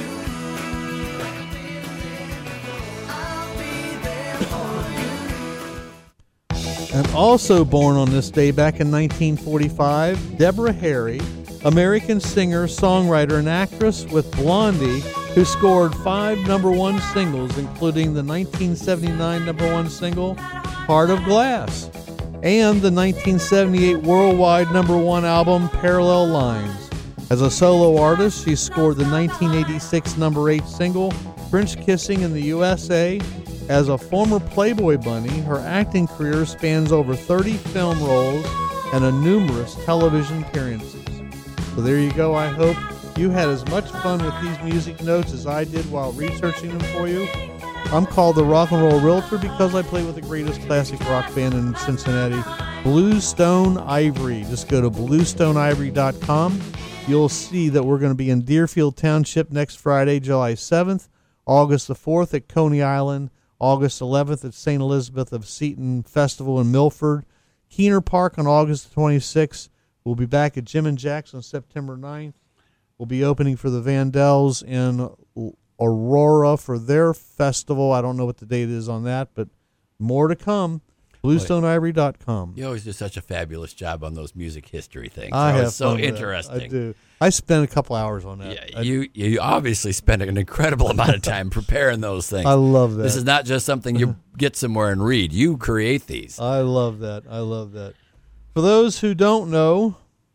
S2: And also born on this day back in nineteen forty-five, Deborah Harry, American singer, songwriter, and actress with Blondie, who scored five number one singles, including the nineteen seventy-nine number one single, Heart of Glass, and the nineteen seventy-eight worldwide number one album, Parallel Lines. As a solo artist, she scored the nineteen eighty-six number eight single, French Kissing in the U S A. As a former Playboy bunny, her acting career spans over thirty film roles and a numerous television appearances. So there you go. I hope you had as much fun with these music notes as I did while researching them for you. I'm called the Rock and Roll Realtor because I play with the greatest classic rock band in Cincinnati, Bluestone Ivory. Just go to bluestone ivory dot com. You'll see that we're going to be in Deerfield Township next Friday, July seventh, August the fourth at Coney Island, August eleventh at Saint Elizabeth of Seton Festival in Milford, Keener Park on August twenty-sixth. We'll be back at Jim and Jack's on September ninth. We'll be opening for the Vandells in Aurora for their festival. I don't know what the date is on that, but more to come. bluestone ivory dot com.
S3: You always do such a fabulous job on those music history things.
S2: I
S3: They're
S2: have
S3: so
S2: fun with
S3: interesting.
S2: that. I do. I spent a couple hours on that.
S3: Yeah, you you obviously spend an incredible amount of time preparing those things.
S2: I love that.
S3: This is not just something you get somewhere and read. You create these.
S2: I love that. I love that. For those who don't know,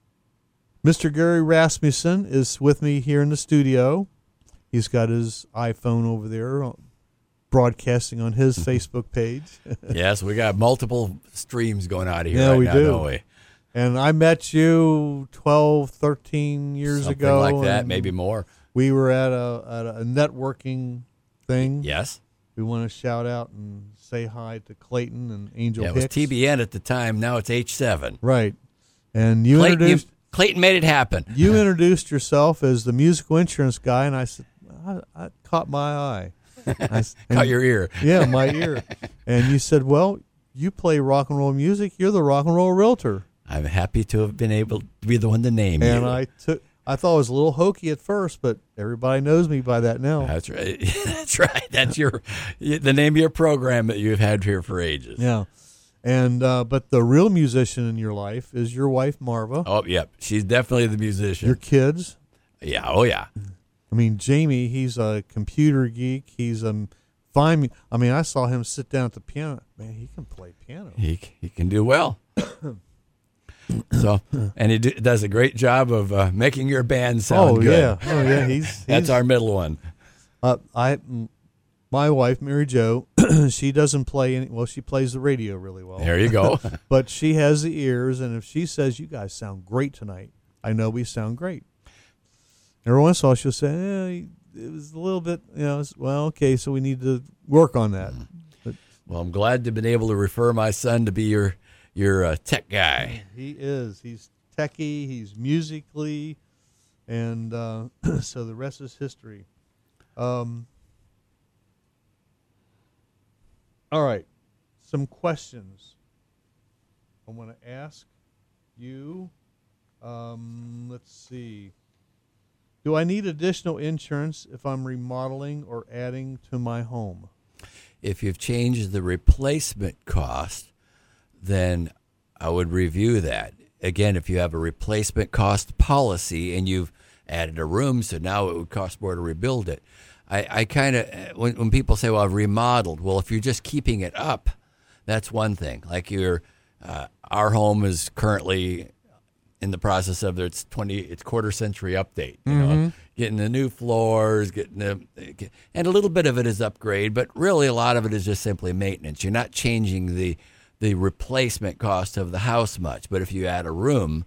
S2: Mister Gary Rasmussen is with me here in the studio. He's got his iPhone over there broadcasting on his Facebook page.
S3: Yes, we got multiple streams going out of here
S2: yeah,
S3: right
S2: we
S3: now,
S2: do.
S3: don't we?
S2: And I met you twelve, thirteen years
S3: Something
S2: ago.
S3: like that, maybe more.
S2: We were at a at a networking thing.
S3: Yes.
S2: We want to shout out and say hi to Clayton and Angel
S3: Yeah, it
S2: Hicks.
S3: was T B N at the time. Now it's H seven.
S2: Right. And you
S3: Clayton,
S2: introduced...
S3: you, Clayton made it happen.
S2: You introduced yourself as the musical insurance guy, and I said, I, I caught my eye. I,
S3: Caught your ear.
S2: Yeah, my ear. And you said, well, you play rock and roll music. You're the rock and roll realtor.
S3: I'm happy to have been able to be the one to name
S2: and
S3: you.
S2: And I took... I thought it was a little hokey at first, but everybody knows me by that now.
S3: That's right. That's right. That's your the name of your program that you've had here for ages.
S2: Yeah. And uh, but the real musician in your life is your wife, Marva.
S3: Oh, yep. She's definitely the musician.
S2: Your kids.
S3: Yeah. Oh, yeah.
S2: I mean, Jamie, he's a computer geek. He's a fine. I mean, I saw him sit down at the piano. Man, he can play piano.
S3: He he can do well. So, and he do, does a great job of uh, making your band sound
S2: oh,
S3: good.
S2: Yeah. Oh, yeah. He's,
S3: That's
S2: he's,
S3: our middle one.
S2: Uh, I, my wife, Mary Jo, she doesn't play any. Well, she plays the radio really well.
S3: There you go.
S2: But she has the ears, and if she says, "You guys sound great tonight," I know we sound great. Every once in a while, she'll say, eh, "It was a little bit, you know." Well, okay, so we need to work on that. But,
S3: well, I'm glad to have been able to refer my son to be your your uh, tech guy.
S2: He is. He's techie. He's musically, and uh, so the rest is history. Um, all right, some questions I want to ask you. Um, let's see. Do I need additional insurance if I'm remodeling or adding to my home?
S3: If you've changed the replacement cost, then I would review that. Again, if you have a replacement cost policy and you've added a room, so now it would cost more to rebuild it. I, I kind of, when, when people say, well, I've remodeled, well, if you're just keeping it up, that's one thing. Like your, uh, our home is currently in the process of its twenty, its quarter century update. You
S2: Mm-hmm.
S3: know, getting the new floors, getting the, and a little bit of it is upgrade, but really a lot of it is just simply maintenance. You're not changing the the replacement cost of the house much. But if you add a room,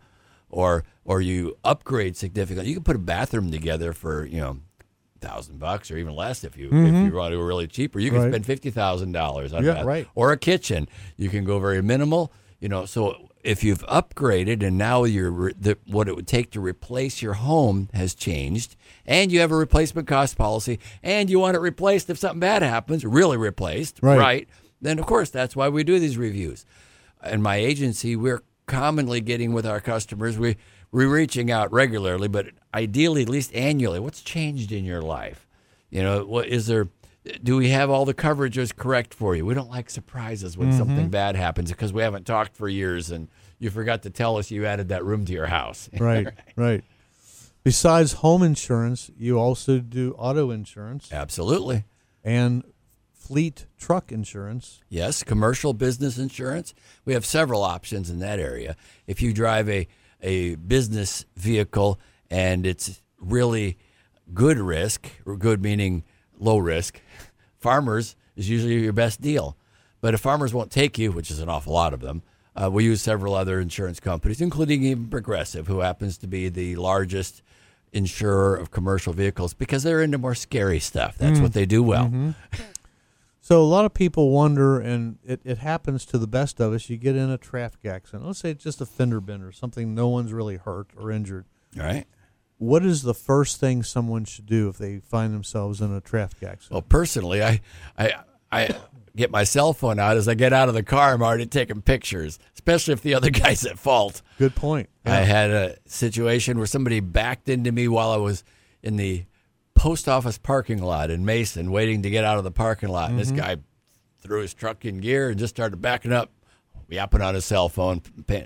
S3: or or you upgrade significantly. You can put a bathroom together for, you know, thousand bucks or even less if you
S2: Mhm.
S3: if you want to go really cheap, or you can
S2: Right.
S3: spend fifty thousand dollars on
S2: Yeah,
S3: that,
S2: right.
S3: or a kitchen. You can go very minimal, you know. So if you've upgraded and now you're the, what it would take to replace your home has changed, and you have a replacement cost policy, and you want it replaced if something bad happens, really replaced,
S2: Right.
S3: right? Then of course that's why we do these reviews. In my agency, we're commonly getting with our customers. We we're reaching out regularly, but ideally at least annually. What's changed in your life? You know, what is there? Do we have all the coverages correct for you? We don't like surprises when
S2: Mhm.
S3: something bad happens because we haven't talked for years and you forgot to tell us you added that room to your house.
S2: Right, right. Besides home insurance, you also do auto insurance.
S3: Absolutely.
S2: And fleet truck insurance.
S3: Yes, commercial business insurance. We have several options in that area. If you drive a, a business vehicle and it's really good risk, or good meaning low risk, Farmers is usually your best deal. But if Farmers won't take you, which is an awful lot of them, uh, we use several other insurance companies, including even Progressive, who happens to be the largest insurer of commercial vehicles because they're into more scary stuff. That's
S2: Mm.
S3: what they do well.
S2: Mhm. So a lot of people wonder, and it, it happens to the best of us, you get in a traffic accident. Let's say it's just a fender bender, something no one's really hurt or injured.
S3: All right.
S2: What is the first thing someone should do if they find themselves in a traffic accident?
S3: Well, personally, I, I, I get my cell phone out as I get out of the car. I'm already taking pictures, especially if the other guy's at fault.
S2: Good point.
S3: I
S2: Yeah.
S3: had a situation where somebody backed into me while I was in the post office parking lot in Mason, waiting to get out of the parking lot. And this
S2: Mhm.
S3: guy threw his truck in gear and just started backing up, yapping on his cell phone.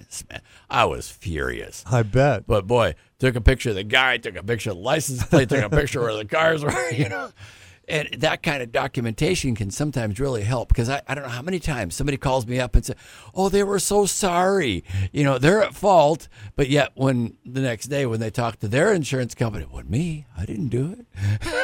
S3: I was furious.
S2: I bet.
S3: But boy, took a picture of the guy, took a picture of the license plate, took a picture where the cars were, you know. And that kind of documentation can sometimes really help because I, I don't know how many times somebody calls me up and says, oh, they were so sorry. You know, they're at fault. But yet when the next day when they talk to their insurance company, well, me, I didn't do it.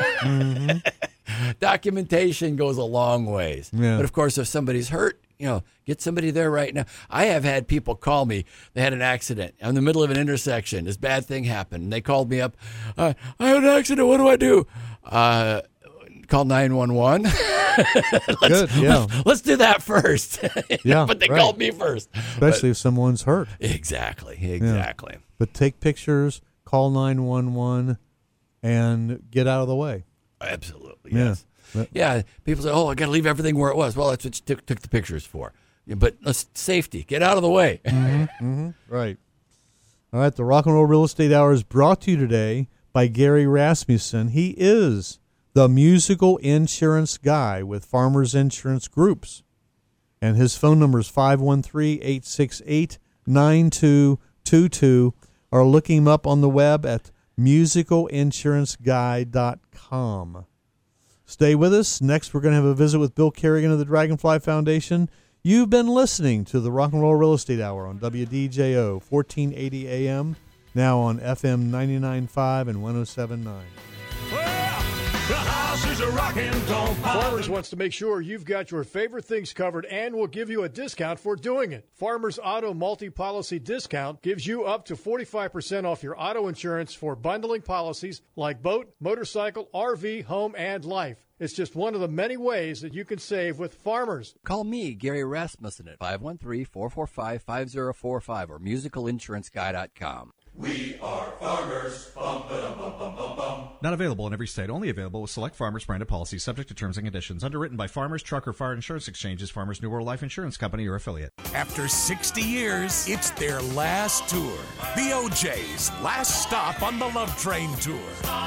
S3: Mm-hmm. Documentation goes a long ways.
S2: Yeah.
S3: But of course, if somebody's hurt, you know, get somebody there right now. I have had people call me. They had an accident in the middle of an intersection. This bad thing happened. And they called me up. Uh, I had an accident. What do I do? Uh, call nine one one.
S2: Good, yeah.
S3: Let's, let's do that first.
S2: Yeah,
S3: But they
S2: right.
S3: called me first.
S2: Especially if someone's hurt.
S3: Exactly,
S2: Yeah.
S3: exactly.
S2: But take pictures, call nine one one, and get out of the way.
S3: Absolutely,
S2: Yeah.
S3: yes. Yeah, people say, oh, I got to leave everything where it was. Well, that's what you took, took the pictures for. Yeah, but let's, safety, get out of the way.
S2: Mm-hmm, mm-hmm. Right. All right, the Rock and Roll Real Estate Hour is brought to you today by Gary Rasmussen. He is the musical insurance guy with Farmers Insurance Groups. And his phone number is five one three, eight six eight, nine two two two, or look him up on the web at musical insurance guy dot com. Stay with us. Next, we're going to have a visit with Bill Kerrigan of the Dragonfly Foundation. You've been listening to the Rock and Roll Real Estate Hour on W D J O, fourteen eighty A M, now on F M ninety-nine point five and one oh seven point nine.
S4: The house is a rockin', don't Farmers wants to make sure you've got your favorite things covered and will give you a discount for doing it. Farmers Auto Multi-Policy Discount gives you up to forty-five percent off your auto insurance for bundling policies like boat, motorcycle, R V, home, and life. It's just one of the many ways that you can save with Farmers.
S3: Call me, Gary Rasmussen, at five one three, four four five, five oh four five or musical insurance guy dot com.
S5: We are farmers. Bum, ba-dum, bum, bum, bum, bum.
S6: Not available in every state. Only available with select Farmers branded policies subject to terms and conditions. Underwritten by Farmers, Truck, or Fire Insurance Exchanges, Farmers New World Life Insurance Company, or affiliate.
S17: After sixty years, it's their last tour. The O J's last stop on the Love Train Tour.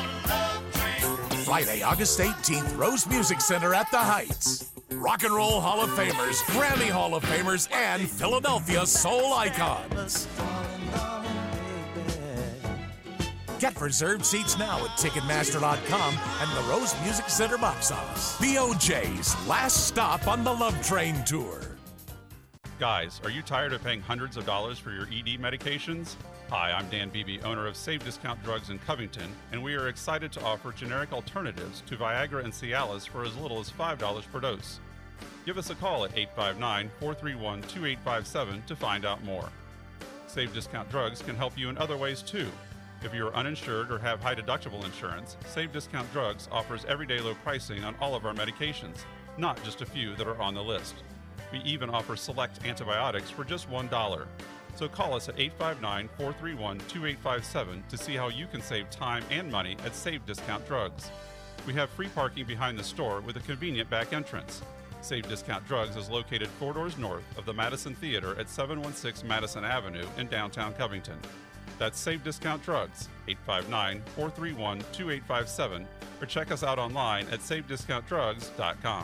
S17: Friday, August eighteenth, Rose Music Center at the Heights. Rock and Roll Hall of Famers, Grammy Hall of Famers, and Philadelphia soul icons. Get reserved seats now at Ticketmaster dot com and the Rose Music Center box office. The O J's last stop on the Love Train Tour.
S18: Guys, are you tired of paying hundreds of dollars for your E D medications? Hi, I'm Dan Beebe, owner of Save Discount Drugs in Covington, and we are excited to offer generic alternatives to Viagra and Cialis for as little as five dollars per dose. Give us a call at eight five nine, four three one, two eight five seven to find out more. Save Discount Drugs can help you in other ways too. If you are uninsured or have high deductible insurance, Save Discount Drugs offers everyday low pricing on all of our medications, not just a few that are on the list. We even offer select antibiotics for just one dollar. So call us at eight five nine, four three one, two eight five seven to see how you can save time and money at Save Discount Drugs. We have free parking behind the store with a convenient back entrance. Save Discount Drugs is located four doors north of the Madison Theater at seven one six Madison Avenue in downtown Covington. That's Save Discount Drugs, eight five nine, four three one, two eight five seven, or check us out online at save discount drugs dot com.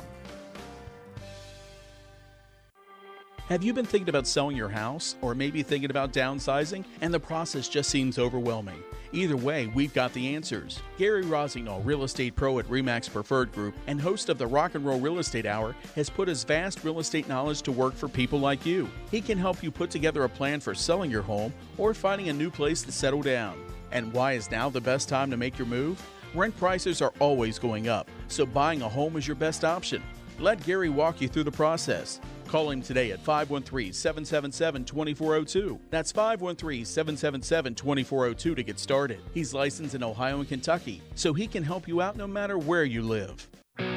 S11: Have you been thinking about selling your house or maybe thinking about downsizing and the process just seems overwhelming? Either way, we've got the answers. Gary Rosignol, real estate pro at RE/MAX Preferred Group and host of the Rock and Roll Real Estate Hour, has put his vast real estate knowledge to work for people like you. He can help you put together a plan for selling your home or finding a new place to settle down. And why is now the best time to make your move? Rent prices are always going up, so buying a home is your best option. Let Gary walk you through the process. Call him today at five one three, seven seven seven, two four zero two. That's five one three, seven seven seven, two four zero two to get started. He's licensed in Ohio and Kentucky, so he can help you out no matter where you live.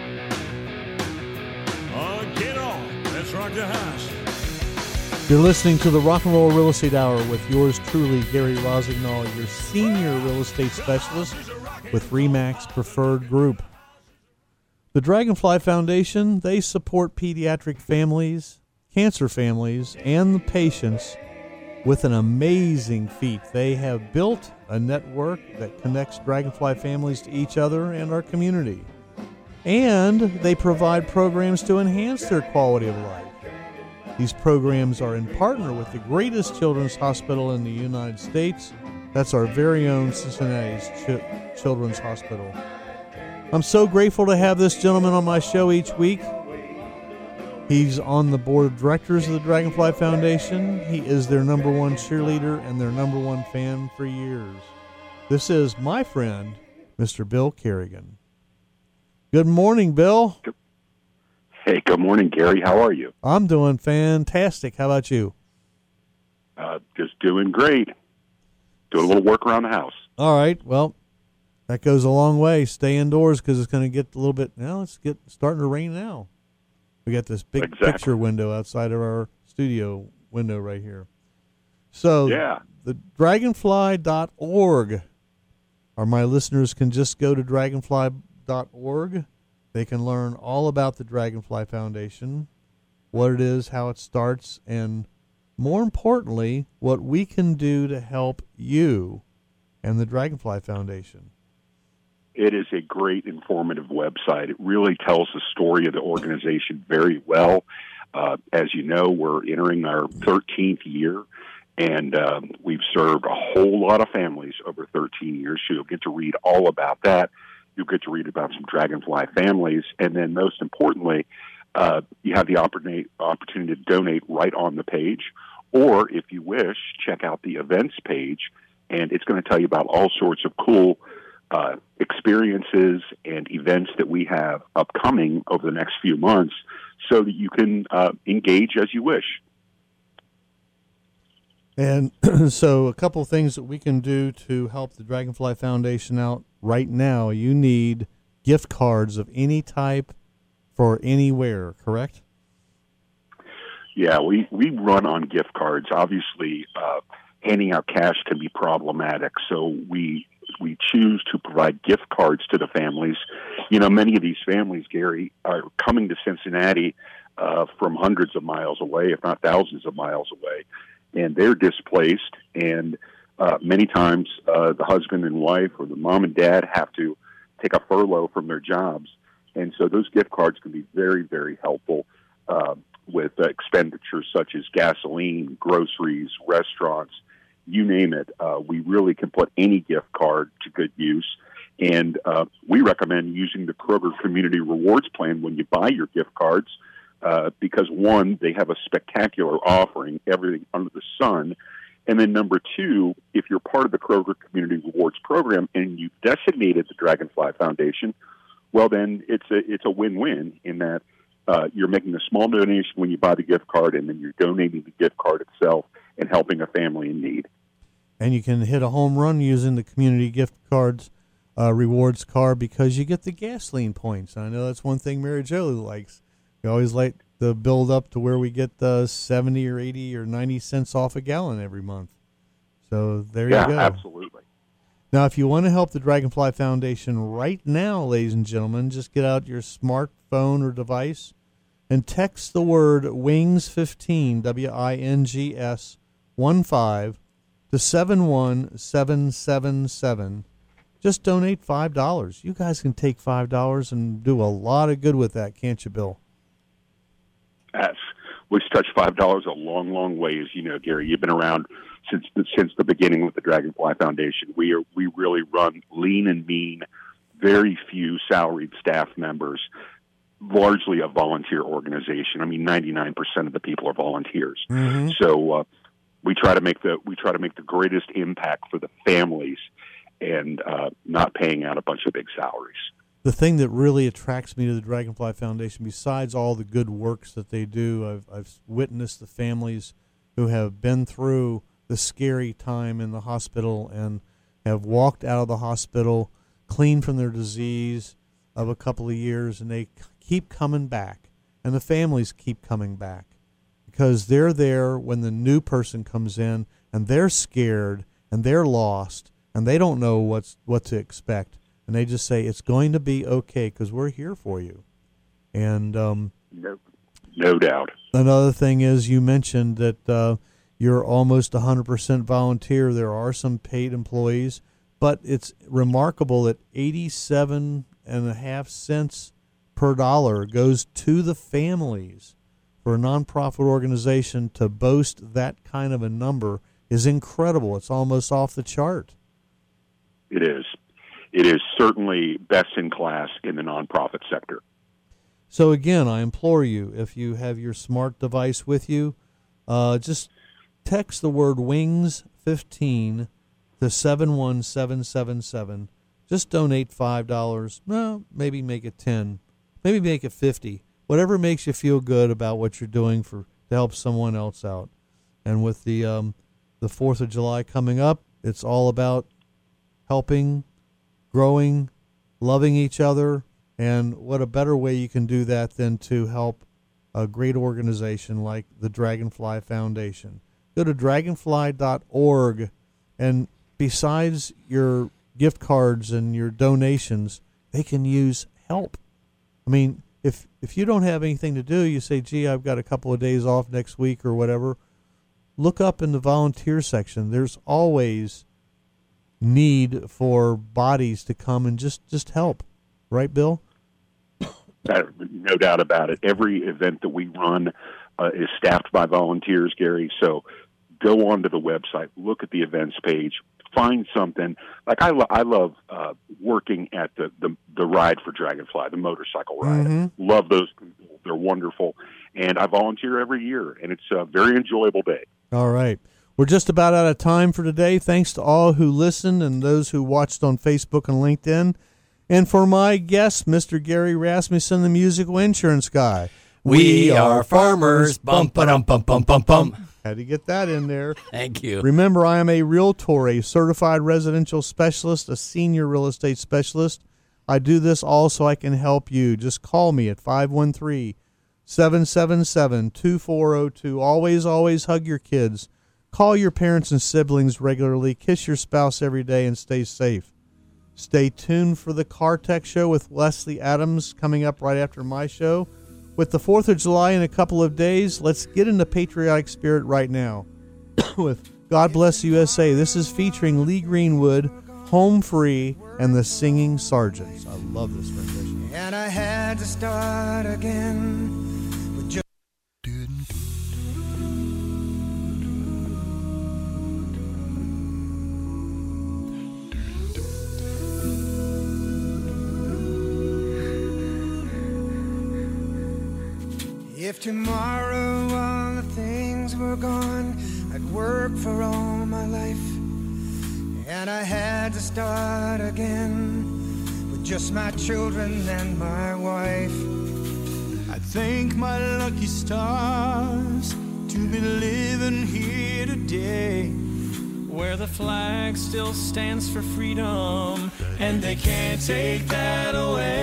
S13: Oh, get on. Let's rock the house.
S2: You're listening to the Rock and Roll Real Estate Hour with yours truly, Gary Rosignol, your senior real estate specialist with RE/MAX Preferred Group. The Dragonfly Foundation, they support pediatric families, cancer families, and the patients with an amazing feat. They have built a network that connects Dragonfly families to each other and our community. And they provide programs to enhance their quality of life. These programs are in partner with the greatest children's hospital in the United States. That's our very own Cincinnati's Ch- Children's Hospital. I'm so grateful to have this gentleman on my show each week. He's on the board of directors of the Dragonfly Foundation. He is their number one cheerleader and their number one fan for years. This is my friend, Mister Bill Kerrigan. Good morning, Bill.
S19: Hey, good morning, Gary. How are you?
S2: I'm doing fantastic. How about you?
S19: Uh, just doing great. Doing a little work around the house.
S2: All right. Well, that goes a long way. Stay indoors because it's going to get a little bit. Now it's get starting to rain now. We got this big
S19: exactly.
S2: picture window outside of our studio window right here. So
S19: yeah.
S2: the dragonfly dot org, or my listeners can just go to dragonfly dot org. They can learn all about the Dragonfly Foundation, what it is, how it starts, and more importantly, what we can do to help you and the Dragonfly Foundation.
S19: It is a great informative website. It really tells the story of the organization very well. Uh, as you know, we're entering our thirteenth year, and um, we've served a whole lot of families over thirteen years, so you'll get to read all about that. You'll get to read about some Dragonfly families, and then most importantly, uh, you have the opportunity, opportunity to donate right on the page, or if you wish, check out the events page, and it's going to tell you about all sorts of cool uh, experiences and events that we have upcoming over the next few months so that you can uh, engage as you wish.
S2: And so a couple of things that we can do to help the Dragonfly Foundation out right now. You need gift cards of any type for anywhere, correct?
S19: Yeah, we, we run on gift cards. Obviously, uh, handing out cash can be problematic, so we we choose to provide gift cards to the families. You know, many of these families, Gary, are coming to Cincinnati uh, from hundreds of miles away, if not thousands of miles away, and they're displaced, and uh, many times uh, the husband and wife or the mom and dad have to take a furlough from their jobs, and so those gift cards can be very, very helpful uh, with uh, expenditures such as gasoline, groceries, restaurants, you name it. Uh, we really can put any gift card to good use, and uh, we recommend using the Kroger Community Rewards Plan when you buy your gift cards, Uh, because one, they have a spectacular offering, everything under the sun. And then number two, if you're part of the Kroger Community Rewards Program and you've designated the Dragonfly Foundation, well, then it's a, it's a win-win in that uh, you're making a small donation when you buy the gift card, and then you're donating the gift card itself and helping a family in need.
S2: And you can hit a home run using the community gift cards uh, rewards card because you get the gasoline points. And I know that's one thing Mary Jo likes. We always like the build up to where we get the seventy or eighty or ninety cents off a gallon every month. So there
S19: yeah,
S2: you go.
S19: Absolutely.
S2: Now, if you want to help the Dragonfly Foundation right now, ladies and gentlemen, just get out your smartphone or device and text the word wings fifteen, W I N G S one five, to seven one seven seven seven. Just donate five dollars. You guys can take five dollars and do a lot of good with that, can't you, Bill?
S19: Yes. We've touched five dollars a long, long way, as you know, Gary. You've been around since the, since the beginning with the Dragonfly Foundation. We are we really run lean and mean, very few salaried staff members, largely a volunteer organization. I mean, ninety-nine percent of the people are volunteers.
S2: Mm-hmm.
S19: So uh, we try to make the we try to make the greatest impact for the families, and uh, not paying out a bunch of big salaries.
S2: The thing that really attracts me to the Dragonfly Foundation, besides all the good works that they do, I've, I've witnessed the families who have been through the scary time in the hospital and have walked out of the hospital clean from their disease of a couple of years, and they keep coming back, and the families keep coming back because they're there when the new person comes in, and they're scared, and they're lost, and they don't know what's what to expect. And they just say, it's going to be okay because we're here for you. And um,
S19: no, no doubt.
S2: Another thing is you mentioned that uh, you're almost one hundred percent volunteer. There are some paid employees, but it's remarkable that eighty-seven and a half cents per dollar goes to the families. For a nonprofit organization to boast that kind of a number is incredible. It's almost off the chart.
S19: It is. It is certainly best in class in the nonprofit sector.
S2: So again, I implore you, if you have your smart device with you, uh, just text the word wings fifteen to seven one seven seven seven. Just donate five dollars. Well, maybe make it ten. Maybe make it fifty. Whatever makes you feel good about what you're doing for to help someone else out. And with the um, the fourth of July coming up, it's all about helping, growing, loving each other, and what a better way you can do that than to help a great organization like the Dragonfly Foundation. Go to dragonfly dot org, and besides your gift cards and your donations, they can use help. I mean, if if you don't have anything to do, you say, gee, I've got a couple of days off next week or whatever, look up in the volunteer section. There's always need for bodies to come and just, just help. Right, Bill?
S19: No doubt about it. Every event that we run uh, is staffed by volunteers, Gary. So go onto the website, look at the events page, find something. Like I, lo- I love uh, working at the, the, the ride for Dragonfly, the motorcycle ride.
S2: Mm-hmm.
S19: Love those people. They're wonderful. And I volunteer every year, and it's a very enjoyable day.
S2: All right. We're just about out of time for today. Thanks to all who listened and those who watched on Facebook and LinkedIn. And for my guest, Mister Gary Rasmussen, the musical insurance guy.
S3: We are farmers. Bum, ba-dum, bum, bum, bum, bum.
S2: Had to get that in there.
S3: Thank you.
S2: Remember, I am a realtor, a certified residential specialist, a senior real estate specialist. I do this all so I can help you. Just call me at five one three, seven seven seven, two four zero two. Always, always hug your kids. Call your parents and siblings regularly. Kiss your spouse every day and stay safe. Stay tuned for the Car Tech Show with Leslie Adams coming up right after my show. With the fourth of July in a couple of days, let's get into patriotic spirit right now with God Bless U S A. This is featuring Lee Greenwood, Home Free, and the Singing Sergeants. I love this rendition.
S13: And I had to start again with just if tomorrow all the things were gone, I'd work for all my life. And I had to start again with just my children and my wife. I I thank my lucky stars to be living here today, where the flag still stands for freedom, and they can't take that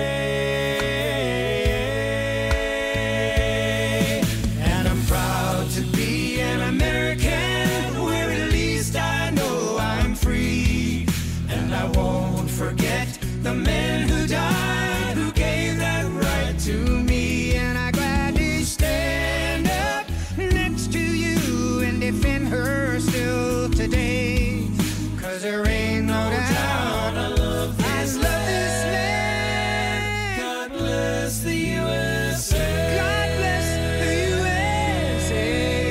S13: away. And I'm proud to be an American, where at least I know I'm free. And I won't forget the men who died, who gave that right to me. And I gladly stand up next to you and defend her still today, 'cause there ain't no doubt I love this land. God bless the U S A. God bless the U S A.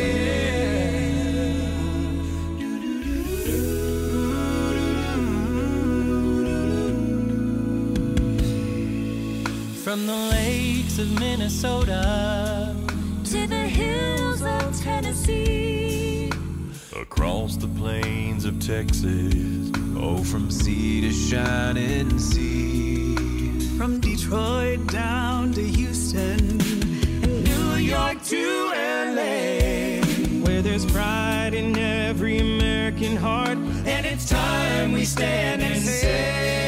S13: From the lakes of Minnesota to the hills of Tennessee, across the plains of Texas, oh, from sea to shining sea, from Detroit down to Houston, and New York to L A, where there's pride in every American heart, and it's time we stand and say,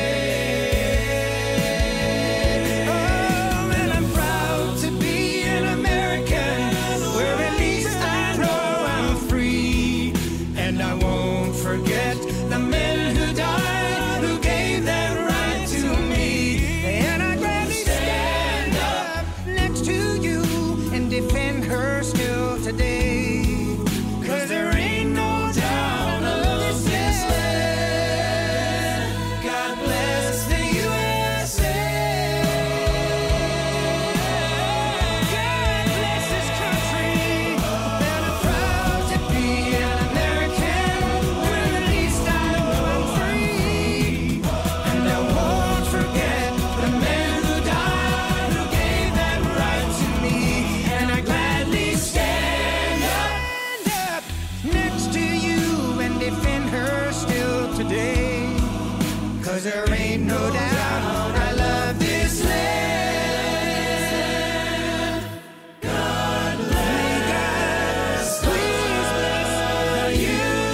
S13: oh, and I'm proud to be an American, where at least I know I'm free. And I won't forget the men who died, who gave that right to me. And I gladly stand up next to you and defend her still today, 'cause there ain't no doubt I love this land. God bless the U S A. God bless this country. And I'm proud to be an American, where at least I know I'm free. And I won't forget the men who died, who gave that right to me. And I gladly stand up next to you and defend her still today, 'cause there ain't no doubt I love this land. God bless, please bless the U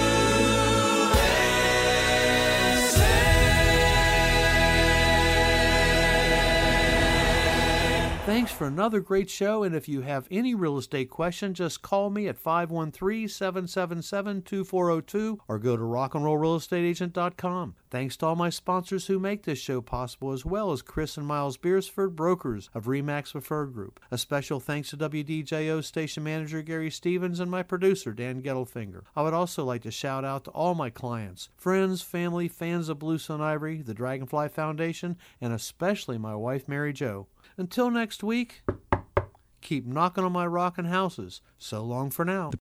S13: S A.
S2: Thanks for another great show, and if you have any real estate question, just call me at five one three, seven seven seven, two four zero two or go to rock and roll real estate agent dot com. Thanks to all my sponsors who make this show possible, as well as Chris and Miles Beersford, brokers of RE/MAX Preferred Group. A special thanks to W D J O station manager Gary Stevens and my producer Dan Gettelfinger. I would also like to shout out to all my clients, friends, family, fans of Bluestone Ivory, the Dragonfly Foundation, and especially my wife Mary Jo. Until next week, keep knocking on my rockin' houses. So long for now.